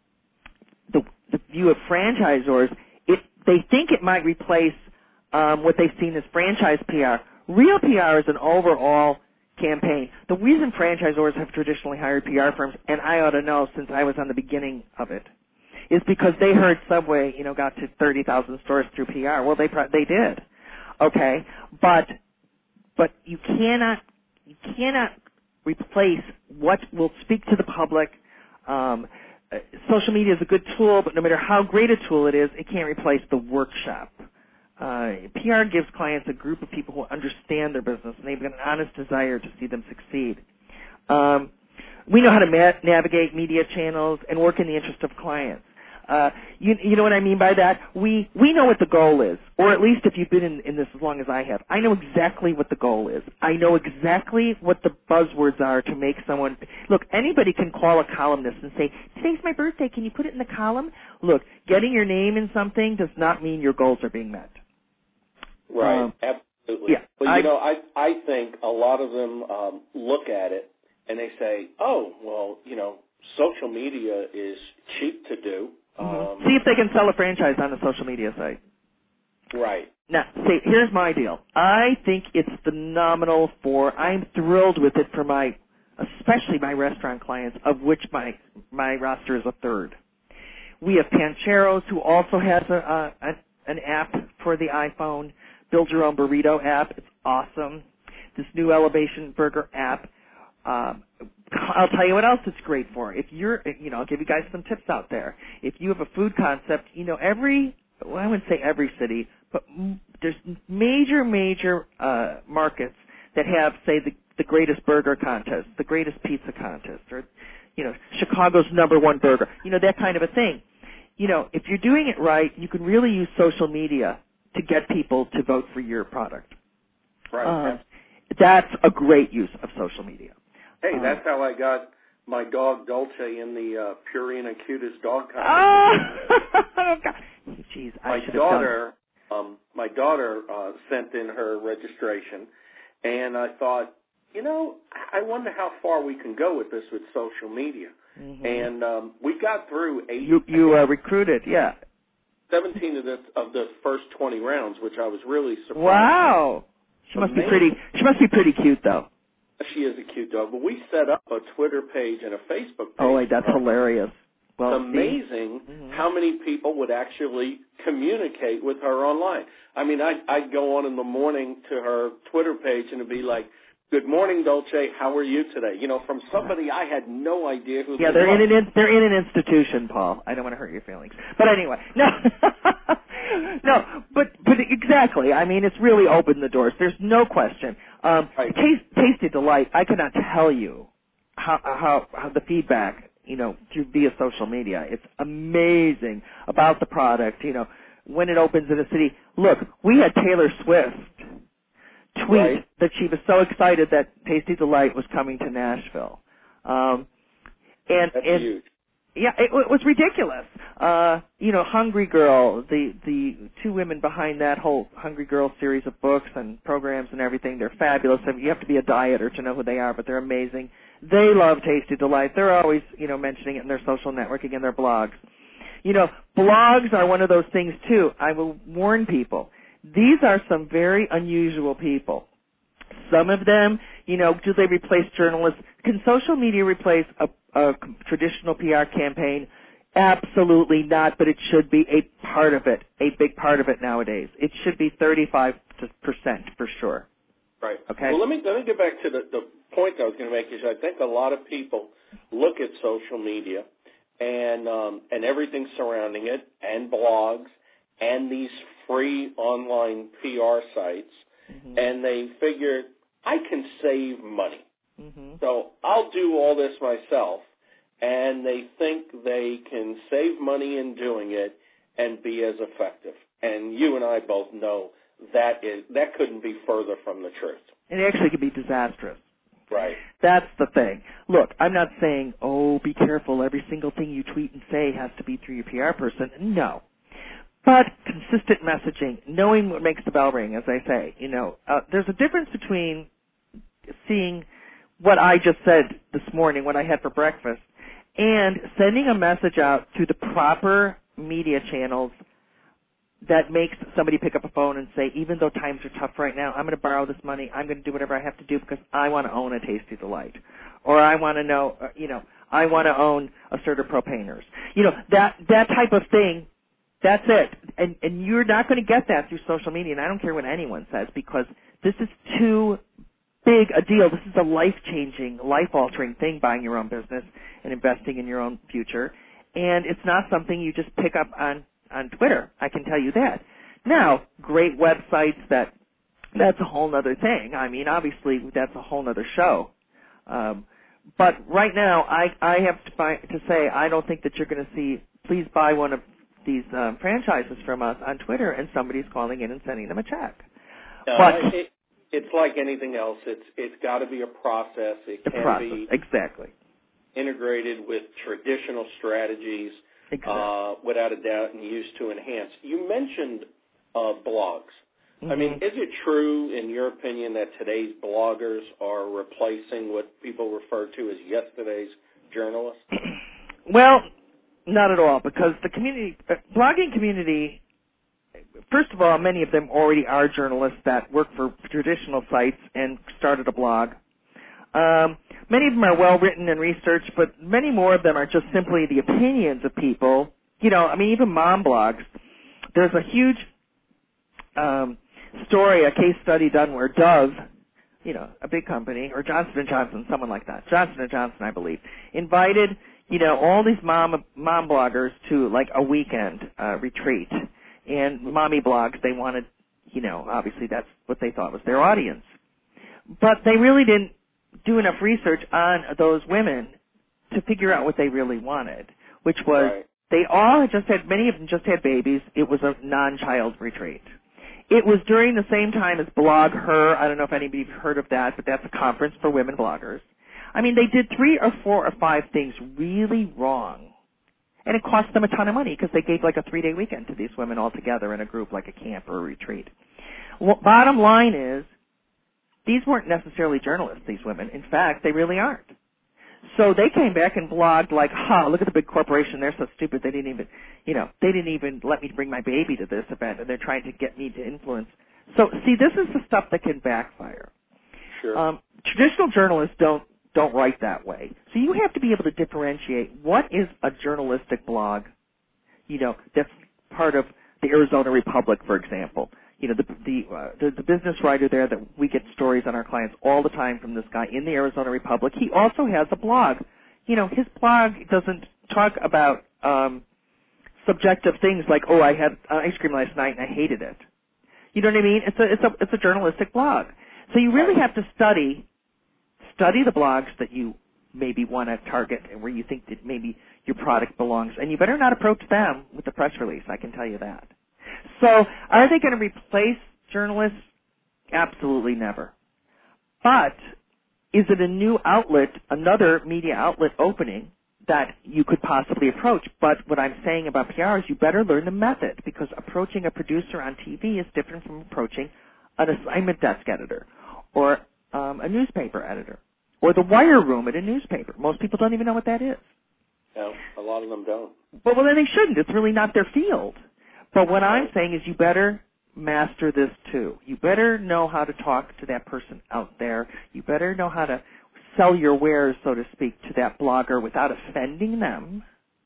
the, the view of franchisors, it, they think it might replace um, what they've seen as franchise P R. Real P R is an overall campaign. The reason franchisors have traditionally hired P R firms, and I ought to know since I was on the beginning of it, is because they heard Subway, you know, got to thirty thousand stores through P R. Well, they they did, okay, but but you cannot you cannot replace what will speak to the public. Um, social media is a good tool, but no matter how great a tool it is, it can't replace the workshop. Uh, P R gives clients a group of people who understand their business, and they've got an honest desire to see them succeed. Um, we know how to ma- navigate media channels and work in the interest of clients. Uh, you, you know what I mean by that? We we know what the goal is, or at least if you've been in, in this as long as I have, I know exactly what the goal is. I know exactly what the buzzwords are to make someone. Look, anybody can call a columnist and say, "Today's my birthday. Can you put it in the column?" Look, getting your name in something does not mean your goals are being met. Right, Um, absolutely. Yeah, But I, you know, I I think a lot of them um, look at it and they say, "Oh, well, you know, social media is cheap to do." mm-hmm. Um, See if they can sell a franchise on a social media site. right. Now, see, here's my deal. I think it's phenomenal for, I'm thrilled with it for my, especially my restaurant clients, of which my my roster is a third. We have Pancheros, who also has a, a, an app for the iPhone, Build Your Own Burrito app. It's awesome. This new Elevation Burger app. Um, I'll tell you what else it's great for. If you're, you know, I'll give you guys some tips out there. If you have a food concept, you know, every, well, I wouldn't say every city, but m- there's major, major uh, markets that have, say, the, the greatest burger contest, the greatest pizza contest, or, you know, Chicago's number one burger, you know, that kind of a thing. You know, if you're doing it right, you can really use social media to get people to vote for your product. Right. Uh, that's a great use of social media. Hey, Um, that's how I got my dog Dolce in the uh, Purina Cutest Dog Contest. Oh, God. Jeez, I my should have daughter, um, my daughter uh, sent in her registration, and I thought, you know, I wonder how far we can go with this with social media. Mm-hmm. And um, we got through eight. You you uh, recruited, yeah. Seventeen of the of the first twenty rounds, which I was really surprised. Wow. She must Amazing. be pretty. She must be pretty cute, though. She is a cute dog, but we set up a Twitter page and a Facebook page. Oh, wait, that's hilarious. Well, it's amazing mm-hmm. how many people would actually communicate with her online. I mean, I'd, I'd go on in the morning to her Twitter page and it'd be like, "Good morning, Dolce. How are you today?" You know, from somebody I had no idea who. Yeah, they they're were. in an they're in an institution, Paul. I don't want to hurt your feelings, but anyway, no, no, but but exactly. I mean, it's really opened the doors. There's no question. Um, Right. Taste, Tasty Delight. I cannot tell you how how how the feedback, you know, through via social media. It's amazing about the product. You know, when it opens in a city. Look, we had Taylor Swift tweet Right. that she was so excited that Tasty Delight was coming to Nashville. Um, and That's and huge. yeah, it, it was ridiculous. Uh, you know, Hungry Girl, the the two women behind that whole Hungry Girl series of books and programs and everything, they're fabulous. I mean, you have to be a dieter to know who they are, but they're amazing. They love Tasty Delight. They're always, you know, mentioning it in their social networking and their blogs. You know, blogs are one of those things too. I will warn people. These are some very unusual people. Some of them, you know, do they replace journalists? Can social media replace a, a traditional P R campaign? Absolutely not, but it should be a part of it, a big part of it nowadays. It should be thirty-five percent for sure. Right. Okay. Well, let me let me get back to the, the point I was going to make. Is I think a lot of people look at social media and um, and everything surrounding it, and blogs, and these free online P R sites, mm-hmm. and they figure, I can save money. Mm-hmm. So I'll do all this myself, and they think they can save money in doing it and be as effective. And you and I both know that is that couldn't be further from the truth. It actually could be disastrous. Right. That's the thing. Look, I'm not saying, oh, be careful, every single thing you tweet and say has to be through your P R person. No. But consistent messaging, knowing what makes the bell ring, as I say, you know, uh, there's a difference between seeing what I just said this morning, what I had for breakfast, and sending a message out through the proper media channels that makes somebody pick up a phone and say, even though times are tough right now, I'm going to borrow this money. I'm going to do whatever I have to do because I want to own a Tasty Delight, or I want to know, uh, you know, I want to own a CertaPro Painters. You know, that that type of thing. That's it. And and you're not going to get that through social media. And I don't care what anyone says because this is too big a deal. This is a life-changing, life-altering thing, buying your own business and investing in your own future. And it's not something you just pick up on, on Twitter. I can tell you that. Now, great websites, that that's a whole other thing. I mean, obviously, that's a whole other show. Um, but right now, I, I have to, find, to say I don't think that you're going to see, please buy one of these um, franchises from us on Twitter, and somebody's calling in and sending them a check. No, but it, it's like anything else. It's It's got to be a process. It can process. be exactly. integrated with traditional strategies, exactly. uh, without a doubt, and used to enhance. You mentioned uh, blogs. Mm-hmm. I mean, is it true, in your opinion, that today's bloggers are replacing what people refer to as yesterday's journalists? Well, not at all, because the community, uh, blogging community, first of all, many of them already are journalists that work for traditional sites and started a blog. Um, many of them are well written and researched, but many more of them are just simply the opinions of people. You know, I mean, even mom blogs. There's a huge um, story, a case study done where Dove, you know, a big company, or Johnson and Johnson, someone like that, Johnson and Johnson, I believe, invited, you know, all these mom mom bloggers to like a weekend uh, retreat. And mommy blogs, they wanted, you know, obviously that's what they thought was their audience. But they really didn't do enough research on those women to figure out what they really wanted, which was Right. they all had just had, many of them just had babies. It was a non-child retreat. It was during the same time as Blog Her. I don't know if anybody's heard of that, but that's a conference for women bloggers. I mean, they did three or four or five things really wrong. And it cost them a ton of money because they gave like a three-day weekend to these women all together in a group, like a camp or a retreat. Well, bottom line is, these weren't necessarily journalists, these women. In fact, they really aren't. So they came back and blogged like, ha, look at the big corporation. They're so stupid. They didn't even, you know, they didn't even let me bring my baby to this event, and they're trying to get me to influence. So, see, this is the stuff that can backfire. Sure. Um, traditional journalists don't don't write that way. So you have to be able to differentiate what is a journalistic blog, you know, that's part of the Arizona Republic, for example. You know, the the, uh, the the business writer there that we get stories on our clients all the time from this guy in the Arizona Republic. He also has a blog. You know, his blog doesn't talk about um, subjective things like, oh, I had ice cream last night and I hated it. You know what I mean? It's a it's a it's a journalistic blog. So you really have to study study the blogs that you maybe want to target and where you think that maybe your product belongs, and you better not approach them with the press release. I can tell you that. So are they going to replace journalists? Absolutely never. But is it a new outlet, another media outlet opening that you could possibly approach? But what I'm saying about P R is you better learn the method, because approaching a producer on T V is different from approaching an assignment desk editor or um, a newspaper editor or the wire room at a newspaper. Most people don't even know what that is. No, a lot of them don't. But well, then they shouldn't. It's really not their field. But what I'm saying is you better master this too. You better know how to talk to that person out there. You better know how to sell your wares, so to speak, to that blogger without offending them.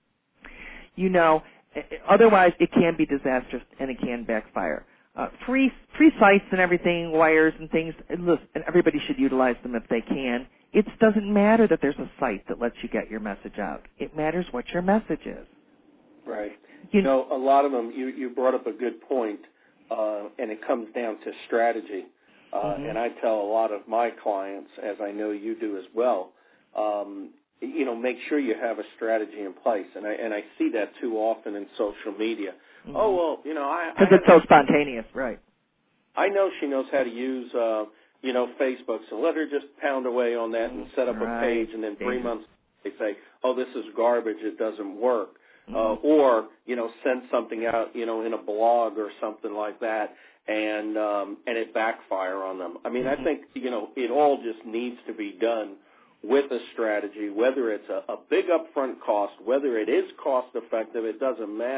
You know, otherwise it can be disastrous and it can backfire. Uh, free free sites and everything, wires and things, and listen, everybody should utilize them if they can. It doesn't matter that there's a site that lets you get your message out. It matters what your message is. Right. You You know, a lot of them, you, you brought up a good point, uh, and it comes down to strategy. Uh, mm-hmm. And I tell a lot of my clients, as I know you do as well, um, you know, make sure you have a strategy in place. And I, and I see that too often in social media. Mm-hmm. Oh, well, you know, I... Because it's so spontaneous, right. I know she knows how to use, uh, you know, Facebook, so let her just pound away on that and set up right. a page, and then three months they say, oh, this is garbage, it doesn't work. Mm-hmm. Uh, or, you know, send something out, you know, in a blog or something like that, and um, and it backfire on them. I mean, mm-hmm. I think, you know, it all just needs to be done with a strategy, whether it's a, a big upfront cost, whether it is cost effective, it doesn't matter.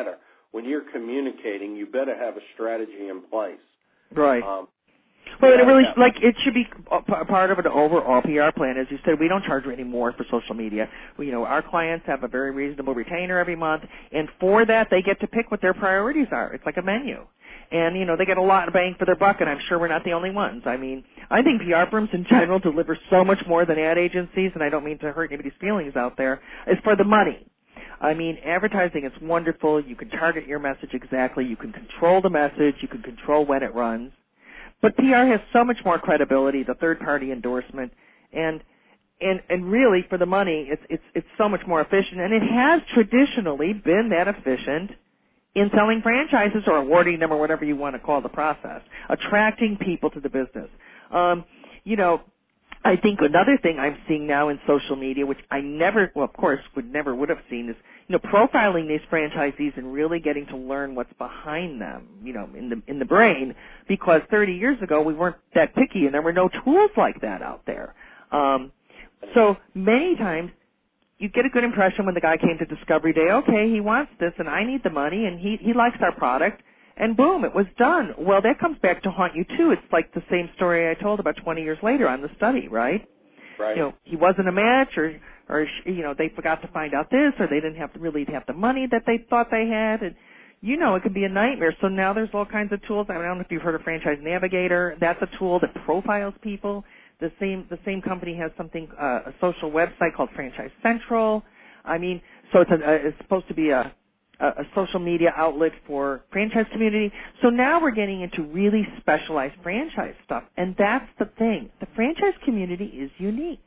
when you're communicating, you better have a strategy in place. Right. Um, Well, yeah, it really, yeah. like, it should be a p- part of an overall P R plan. As you said, we don't charge any more for social media. We, you know, our clients have a very reasonable retainer every month, and for that, they get to pick what their priorities are. It's like a menu. And, you know, they get a lot of bang for their buck, and I'm sure we're not the only ones. I mean, I think P R firms in general deliver so much more than ad agencies, and I don't mean to hurt anybody's feelings out there. It's for the money. I mean, advertising is wonderful. You can target your message exactly. You can control the message. You can control when it runs. But P R has so much more credibility, the third-party endorsement, and and and really for the money, it's it's it's so much more efficient, and it has traditionally been that efficient in selling franchises or awarding them or whatever you want to call the process, attracting people to the business. Um, you know, I think another thing I'm seeing now in social media, which I never, well, of course, would never would have seen, is you know profiling these franchisees and really getting to learn what's behind them, you know, in the in the brain. Because thirty years ago we weren't that picky, and there were no tools like that out there. Um, so many times you get a good impression when the guy came to Discovery Day. Okay, he wants this, and I need the money, and he he likes our product. And boom, it was done. Well, that comes back to haunt you, too. It's like the same story I told about twenty years later on the study, right? Right. You know, he wasn't a match, or, or you know, they forgot to find out this, or they didn't have to really have the money that they thought they had. And, you know, it can be a nightmare. So now there's all kinds of tools. I don't know if you've heard of Franchise Navigator. That's a tool that profiles people. The same the same company has something, uh, a social website called Franchise Central. I mean, so it's, a, a, it's supposed to be a a social media outlet for franchise community. So now we're getting into really specialized franchise stuff, and that's the thing. The franchise community is unique.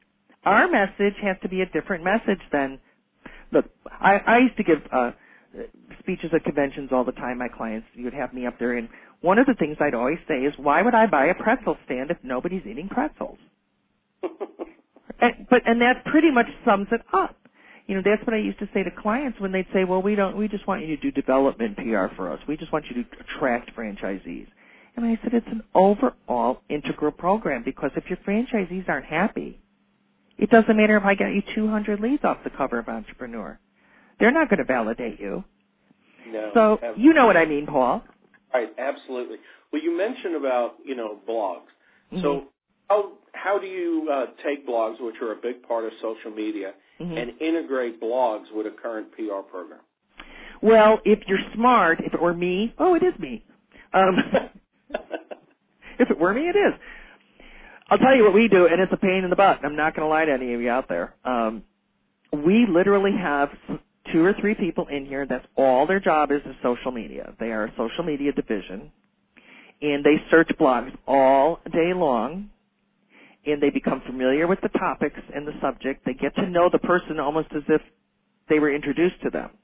Our message has to be a different message than, look, I, I used to give uh, speeches at conventions all the time. My clients, you would have me up there, and one of the things I'd always say is, why would I buy a pretzel stand if nobody's eating pretzels? and, but and that pretty much sums it up. You know, that's what I used to say to clients when they'd say, well, we don't, we just want you to do development P R for us. We just want you to attract franchisees. And I said, it's an overall integral program, because if your franchisees aren't happy, it doesn't matter if I got you two hundred leads off the cover of Entrepreneur. They're not going to validate you. No. So absolutely. You know what I mean, Paul. Right, absolutely. Well, you mentioned about, you know, blogs. Mm-hmm. So how how do you uh, take blogs, which are a big part of social media, mm-hmm. and integrate blogs with a current P R program? Well, if you're smart, if it were me, oh, it is me. Um, if it were me, it is. I'll tell you what we do, and it's a pain in the butt. I'm not going to lie to any of you out there. Um, we literally have two or three people in here that's all their job is is social media. They are a social media division, and they search blogs all day long, and they become familiar with the topics and the subject. They get to know the person almost as if they were introduced to them.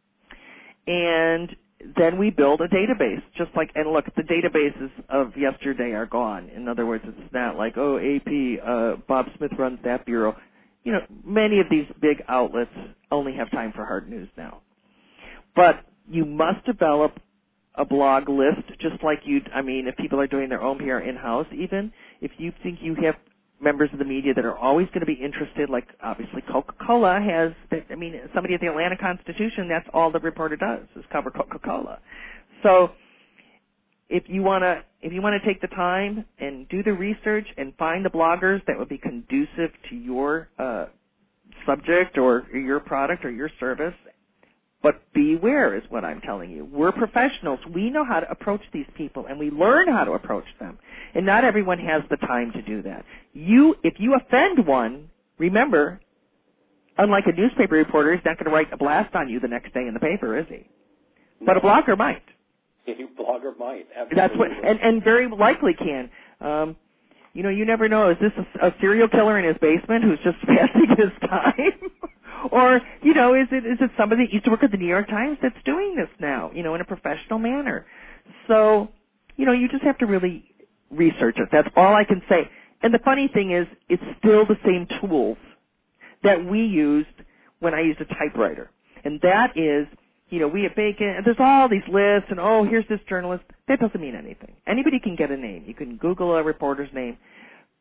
And then we build a database, just like, and look, the databases of yesterday are gone. In other words, it's not like, oh, A P, uh, Bob Smith runs that bureau. You know, many of these big outlets only have time for hard news now. But you must develop a blog list, just like you, I mean, if people are doing their own P R in-house even, if you think you have members of the media that are always going to be interested, like obviously Coca-Cola has, I mean, somebody at the Atlanta Constitution, that's all the reporter does is cover Coca-Cola. So if you want to if you want to take the time and do the research and find the bloggers that would be conducive to your uh, subject or your product or your service, but beware is what I'm telling you. We're professionals. We know how to approach these people, and we learn how to approach them. And not everyone has the time to do that. You, if you offend one, remember, unlike a newspaper reporter, he's not going to write a blast on you the next day in the paper, is he? No. But a blogger might. A blogger might. Absolutely. That's what, and, and very likely can. Um, you know, you never know. Is this a, a serial killer in his basement who's just passing his time? Or, you know, is it is it somebody that used to work at the New York Times that's doing this now, you know, in a professional manner? So, you know, you just have to really research it. That's all I can say. And the funny thing is, it's still the same tools that we used when I used a typewriter. And that is, you know, we at Bacon, and there's all these lists, and, oh, here's this journalist. That doesn't mean anything. Anybody can get a name. You can Google a reporter's name.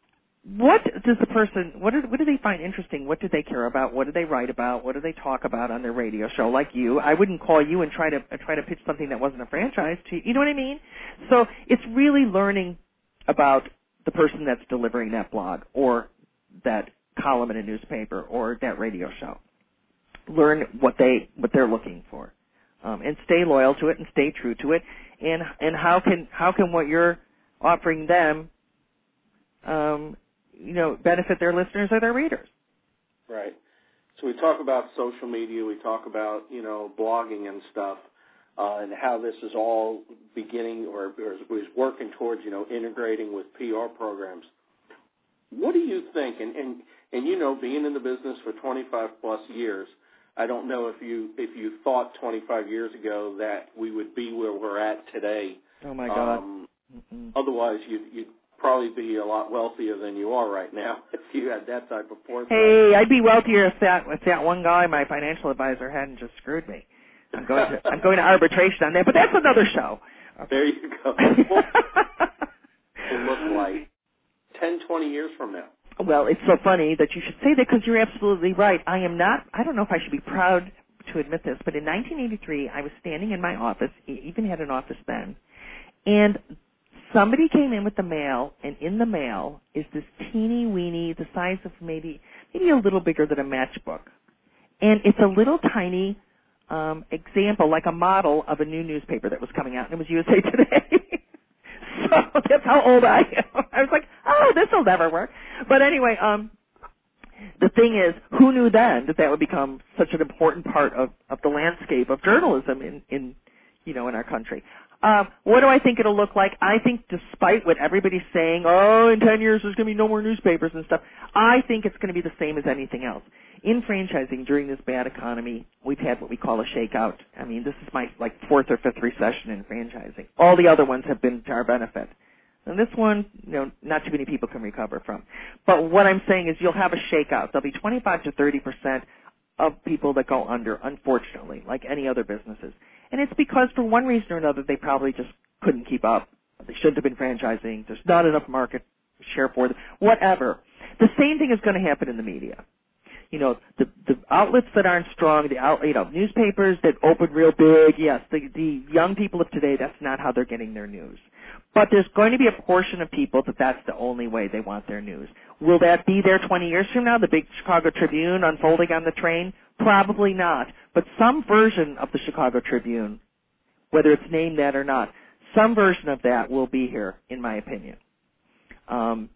what does the person, what do, what do they find interesting? What do they care about? What do they write about? What do they talk about on their radio show? Like you, I wouldn't call you and try to uh, try to pitch something that wasn't a franchise to you. You know what I mean? So it's really learning about the person that's delivering that blog or that column in a newspaper or that radio show. Learn what they what they're looking for, um, and stay loyal to it and stay true to it. And and how can how can what you're offering them, um, you know, benefit their listeners or their readers? Right. So we talk about social media, we talk about, you know, blogging and stuff, uh, and how this is all beginning or, or is working towards, you know, integrating with P R programs. What do you think? And, and, and you know, being in the business for twenty-five plus years, I don't know if you if you thought twenty-five years ago that we would be where we're at today. Oh, my God. Um, otherwise, you'd, you'd probably be a lot wealthier than you are right now if you had that type of foresight. Hey, I'd be wealthier if that if that one guy, my financial advisor, hadn't just screwed me. I'm going to I'm going to arbitration on that, but that's another show. There you go. Well, it look like ten, twenty years from now. Well, it's so funny that you should say that because you're absolutely right. I am not, I don't know if I should be proud to admit this, but in nineteen eighty-three, I was standing in my office, even had an office then, and somebody came in with the mail, and in the mail is this teeny weeny, the size of maybe, maybe a little bigger than a matchbook. And it's a little tiny um, example, like a model of a new newspaper that was coming out, and it was U S A Today. So that's how old I am. I was like, oh, this will never work. But anyway, um, the thing is, who knew then that that would become such an important part of, of the landscape of journalism in, in, you know, in our country? Um, what do I think it'll look like? I think despite what everybody's saying, oh, in ten years there's going to be no more newspapers and stuff, I think it's going to be the same as anything else. In franchising, during this bad economy, we've had what we call a shakeout. I mean, this is my, like, fourth or fifth recession in franchising. All the other ones have been to our benefit. And this one, you know, not too many people can recover from. But what I'm saying is you'll have a shakeout. There'll be twenty-five to thirty percent of people that go under, unfortunately, like any other businesses. And it's because for one reason or another they probably just couldn't keep up. They shouldn't have been franchising. There's not enough market share for them. Whatever. The same thing is going to happen in the media. You know, the the outlets that aren't strong, the out, you know, newspapers that open real big, yes, the the young people of today, that's not how they're getting their news. But there's going to be a portion of people that that's the only way they want their news. Will that be there twenty years from now, the big Chicago Tribune unfolding on the train? Probably not. But some version of the Chicago Tribune, whether it's named that or not, some version of that will be here, in my opinion. Um,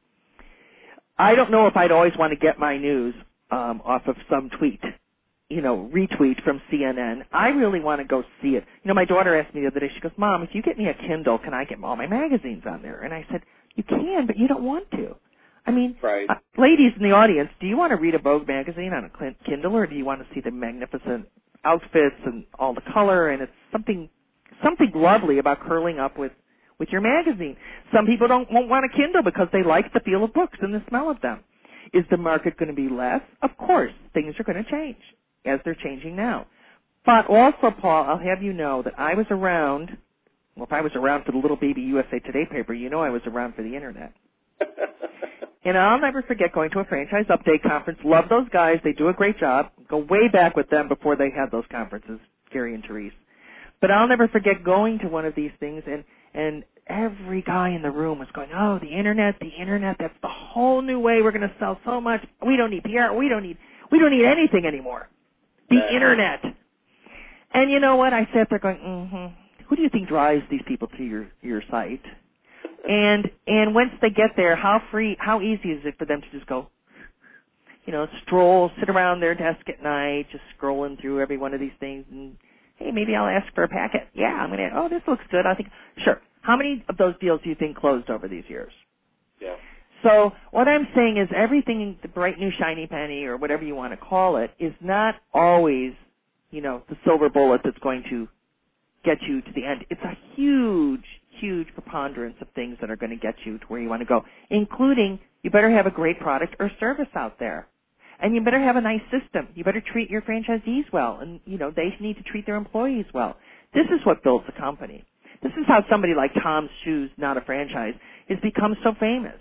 I don't know if I'd always want to get my news um, off of some tweet, you know, retweet from C N N. I really want to go see it. You know, my daughter asked me the other day, she goes, Mom, if you get me a Kindle, can I get all my magazines on there? And I said, you can, but you don't want to. I mean, right. uh, ladies in the audience, do you want to read a Vogue magazine on a Kindle, or do you want to see the magnificent outfits and all the color? And it's something something lovely about curling up with, with your magazine. Some people don't won't want a Kindle because they like the feel of books and the smell of them. Is the market going to be less? Of course, things are going to change, as they're changing now. But also, Paul, I'll have you know that I was around, well, if I was around for the little baby U S A Today paper, you know I was around for the Internet. And I'll never forget going to a franchise update conference. Love those guys. They do a great job. Go way back with them before they had those conferences, Gary and Therese. But I'll never forget going to one of these things, and, and every guy in the room was going, oh, the Internet, the Internet, that's the whole new way we're going to sell so much. We don't need P R. We don't need, we don't need anything anymore. The uh, Internet. And you know what? I sat there going, mm-hmm. Who do you think drives these people to your, your site? And and once they get there, how free, how easy is it for them to just go, you know, stroll, sit around their desk at night, just scrolling through every one of these things, and hey, maybe I'll ask for a packet. Yeah, I'm gonna. Oh, this looks good. I think sure. How many of those deals do you think closed over these years? Yeah. So what I'm saying is everything, the bright new shiny penny or whatever you want to call it, is not always, you know, the silver bullet that's going to get you to the end. It's a huge, huge preponderance of things that are going to get you to where you want to go, including you better have a great product or service out there. And you better have a nice system. You better treat your franchisees well, and, you know, they need to treat their employees well. This is what builds a company. This is how somebody like Tom's Shoes, not a franchise, has become so famous.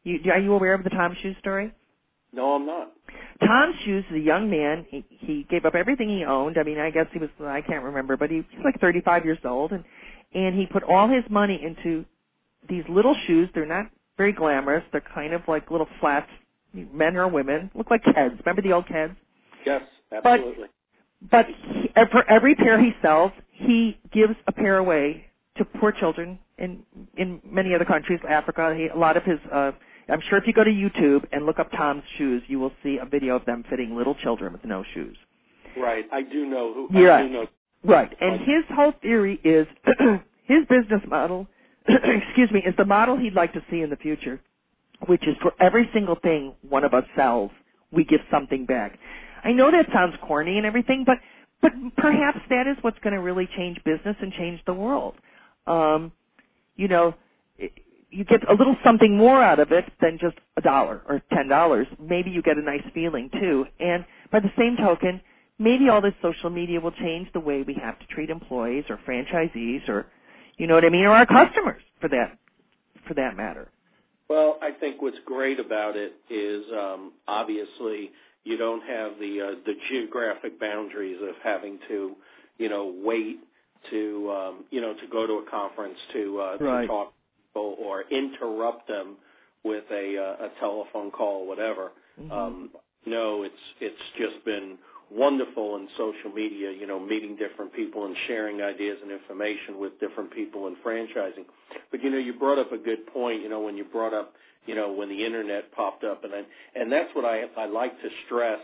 You, are you aware of the Tom Shoes story? No, I'm not. Tom Shoes is a young man. He, he gave up everything he owned. I mean, I guess he was, I can't remember, but he, he's like thirty-five years old, and, and he put all his money into these little shoes. They're not very glamorous. They're kind of like little flats, men or women, look like Keds. Remember the old Keds? Yes, absolutely. But, but he, for every pair he sells, he gives a pair away to poor children in in many other countries, Africa. He, a lot of his, uh, I'm sure if you go to YouTube and look up Tom's Shoes, you will see a video of them fitting little children with no shoes. Right, I do know who. Yeah. I do know. Right, and his whole theory is his business model, excuse me, is the model he'd like to see in the future, which is for every single thing one of us sells, we give something back. I know that sounds corny and everything, but but perhaps that is what's going to really change business and change the world. Um, you know, you get a little something more out of it than just a dollar or ten dollars. Maybe you get a nice feeling too. And by the same token, maybe all this social media will change the way we have to treat employees or franchisees, or you know what I mean, or our customers for that for that matter. Well, I think what's great about it is um, obviously you don't have the uh, the geographic boundaries of having to, you know, wait to um, you know to go to a conference to, uh, right. to talk to people or interrupt them with a uh, a telephone call, or whatever. Mm-hmm. Um, no, it's it's just been wonderful in social media, you know, meeting different people and sharing ideas and information with different people in franchising. But, you know, you brought up a good point, you know, when you brought up, you know, when the Internet popped up. And I, and that's what I, I like to stress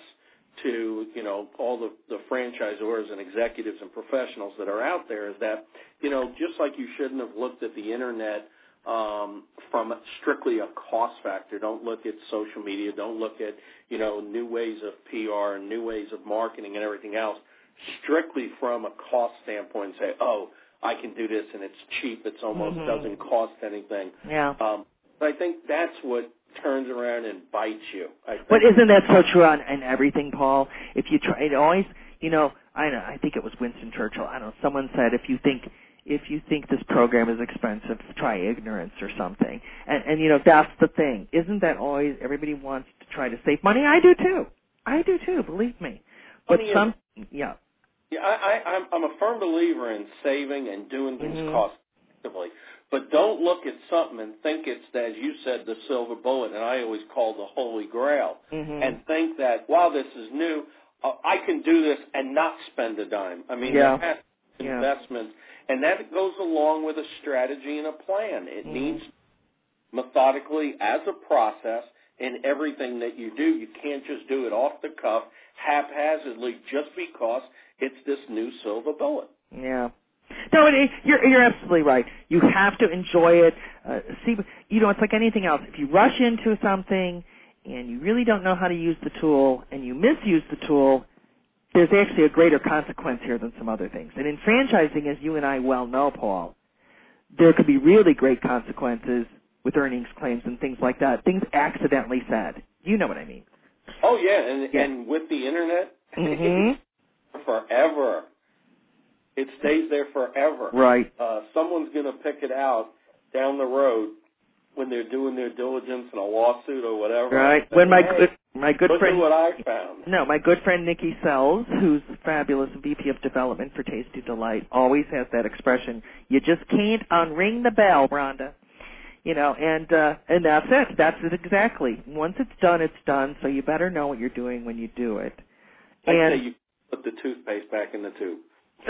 to, you know, all the, the franchisors and executives and professionals that are out there is that, you know, just like you shouldn't have looked at the Internet Um, from strictly a cost factor. Don't look at social media. Don't look at, you know, new ways of P R and new ways of marketing and everything else. Strictly from a cost standpoint, say, oh, I can do this and it's cheap. It's almost mm-hmm. doesn't cost anything. Yeah. Um, but I think that's what turns around and bites you. I think. But isn't that so true on, on everything, Paul? If you try, it always, you know, I know, I think it was Winston Churchill. I don't know. Someone said if you think. If you think this program is expensive, try ignorance or something. And, and, you know, that's the thing. Isn't that always everybody wants to try to save money? I do, too. I do, too, believe me. But Money some, is, yeah. Yeah, I, I, I'm, I'm a firm believer in saving and doing things mm-hmm. cost-effectively. But don't look at something and think it's, as you said, the silver bullet, and I always call the holy grail, mm-hmm. and think that, while this is new, uh, I can do this and not spend a dime. I mean, yeah. there has to be yeah. investments. And that goes along with a strategy and a plan. It mm-hmm. needs methodically as a process in everything that you do. You can't just do it off the cuff, haphazardly, just because it's this new silver bullet. Yeah. No, it, you're you're absolutely right. You have to enjoy it. Uh, see, you know, it's like anything else. If you rush into something and you really don't know how to use the tool and you misuse the tool, there's actually a greater consequence here than some other things. And in franchising, as you and I well know, Paul, there could be really great consequences with earnings claims and things like that, things accidentally said. You know what I mean. Oh, yeah, and, yeah. and with the Internet, mm-hmm. forever. It stays there forever. Right. Uh, someone's going to pick it out down the road when they're doing their diligence in a lawsuit or whatever. Right. When my hey, good my good look friend at what I found. No, my good friend Nikki Sells, who's fabulous V P of Development for Tasty Delight, always has that expression. You just can't unring the bell, Rhonda. You know, and uh, and that's it. That's it exactly. Once it's done, it's done. So you better know what you're doing when you do it. I'd and, say you put the toothpaste back in the tube.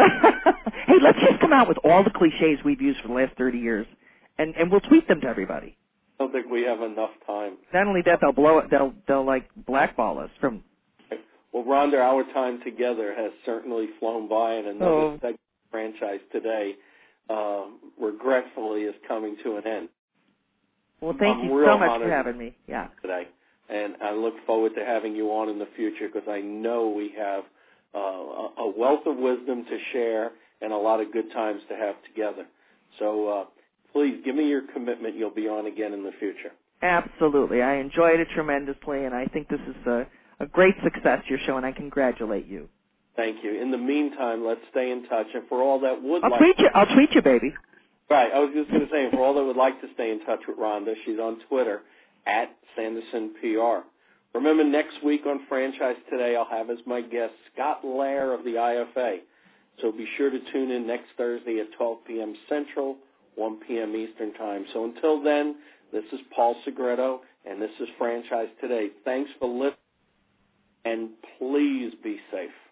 Hey, let's just come out with all the cliches we've used for the last thirty years, and and we'll tweet them to everybody. I don't think we have enough time. Not only that, they'll blow it. They'll they'll like blackball us from. Well, Rhonda, our time together has certainly flown by, and another oh. segment of Franchise Today, uh, regretfully, is coming to an end. Well, thank I'm you so much honored for having me. Yeah. Today, and I look forward to having you on in the future because I know we have uh, a wealth of wisdom to share and a lot of good times to have together. So uh, please give me your commitment. You'll be on again in the future. Absolutely. I enjoyed it tremendously, and I think this is a, a great success, your show, and I congratulate you. Thank you. In the meantime, let's stay in touch. And for all that would I'll like tweet you. I'll tweet you, baby. Right. I was just going to say, for all that would like to stay in touch with Rhonda, she's on Twitter at Sanderson P R. Remember, next week on Franchise Today, I'll have as my guest Scott Lair of the I F A. So be sure to tune in next Thursday at twelve p.m. Central, one p.m. Eastern Time. So until then, this is Paul Segreto, and this is Franchise Today. Thanks for listening, and please be safe.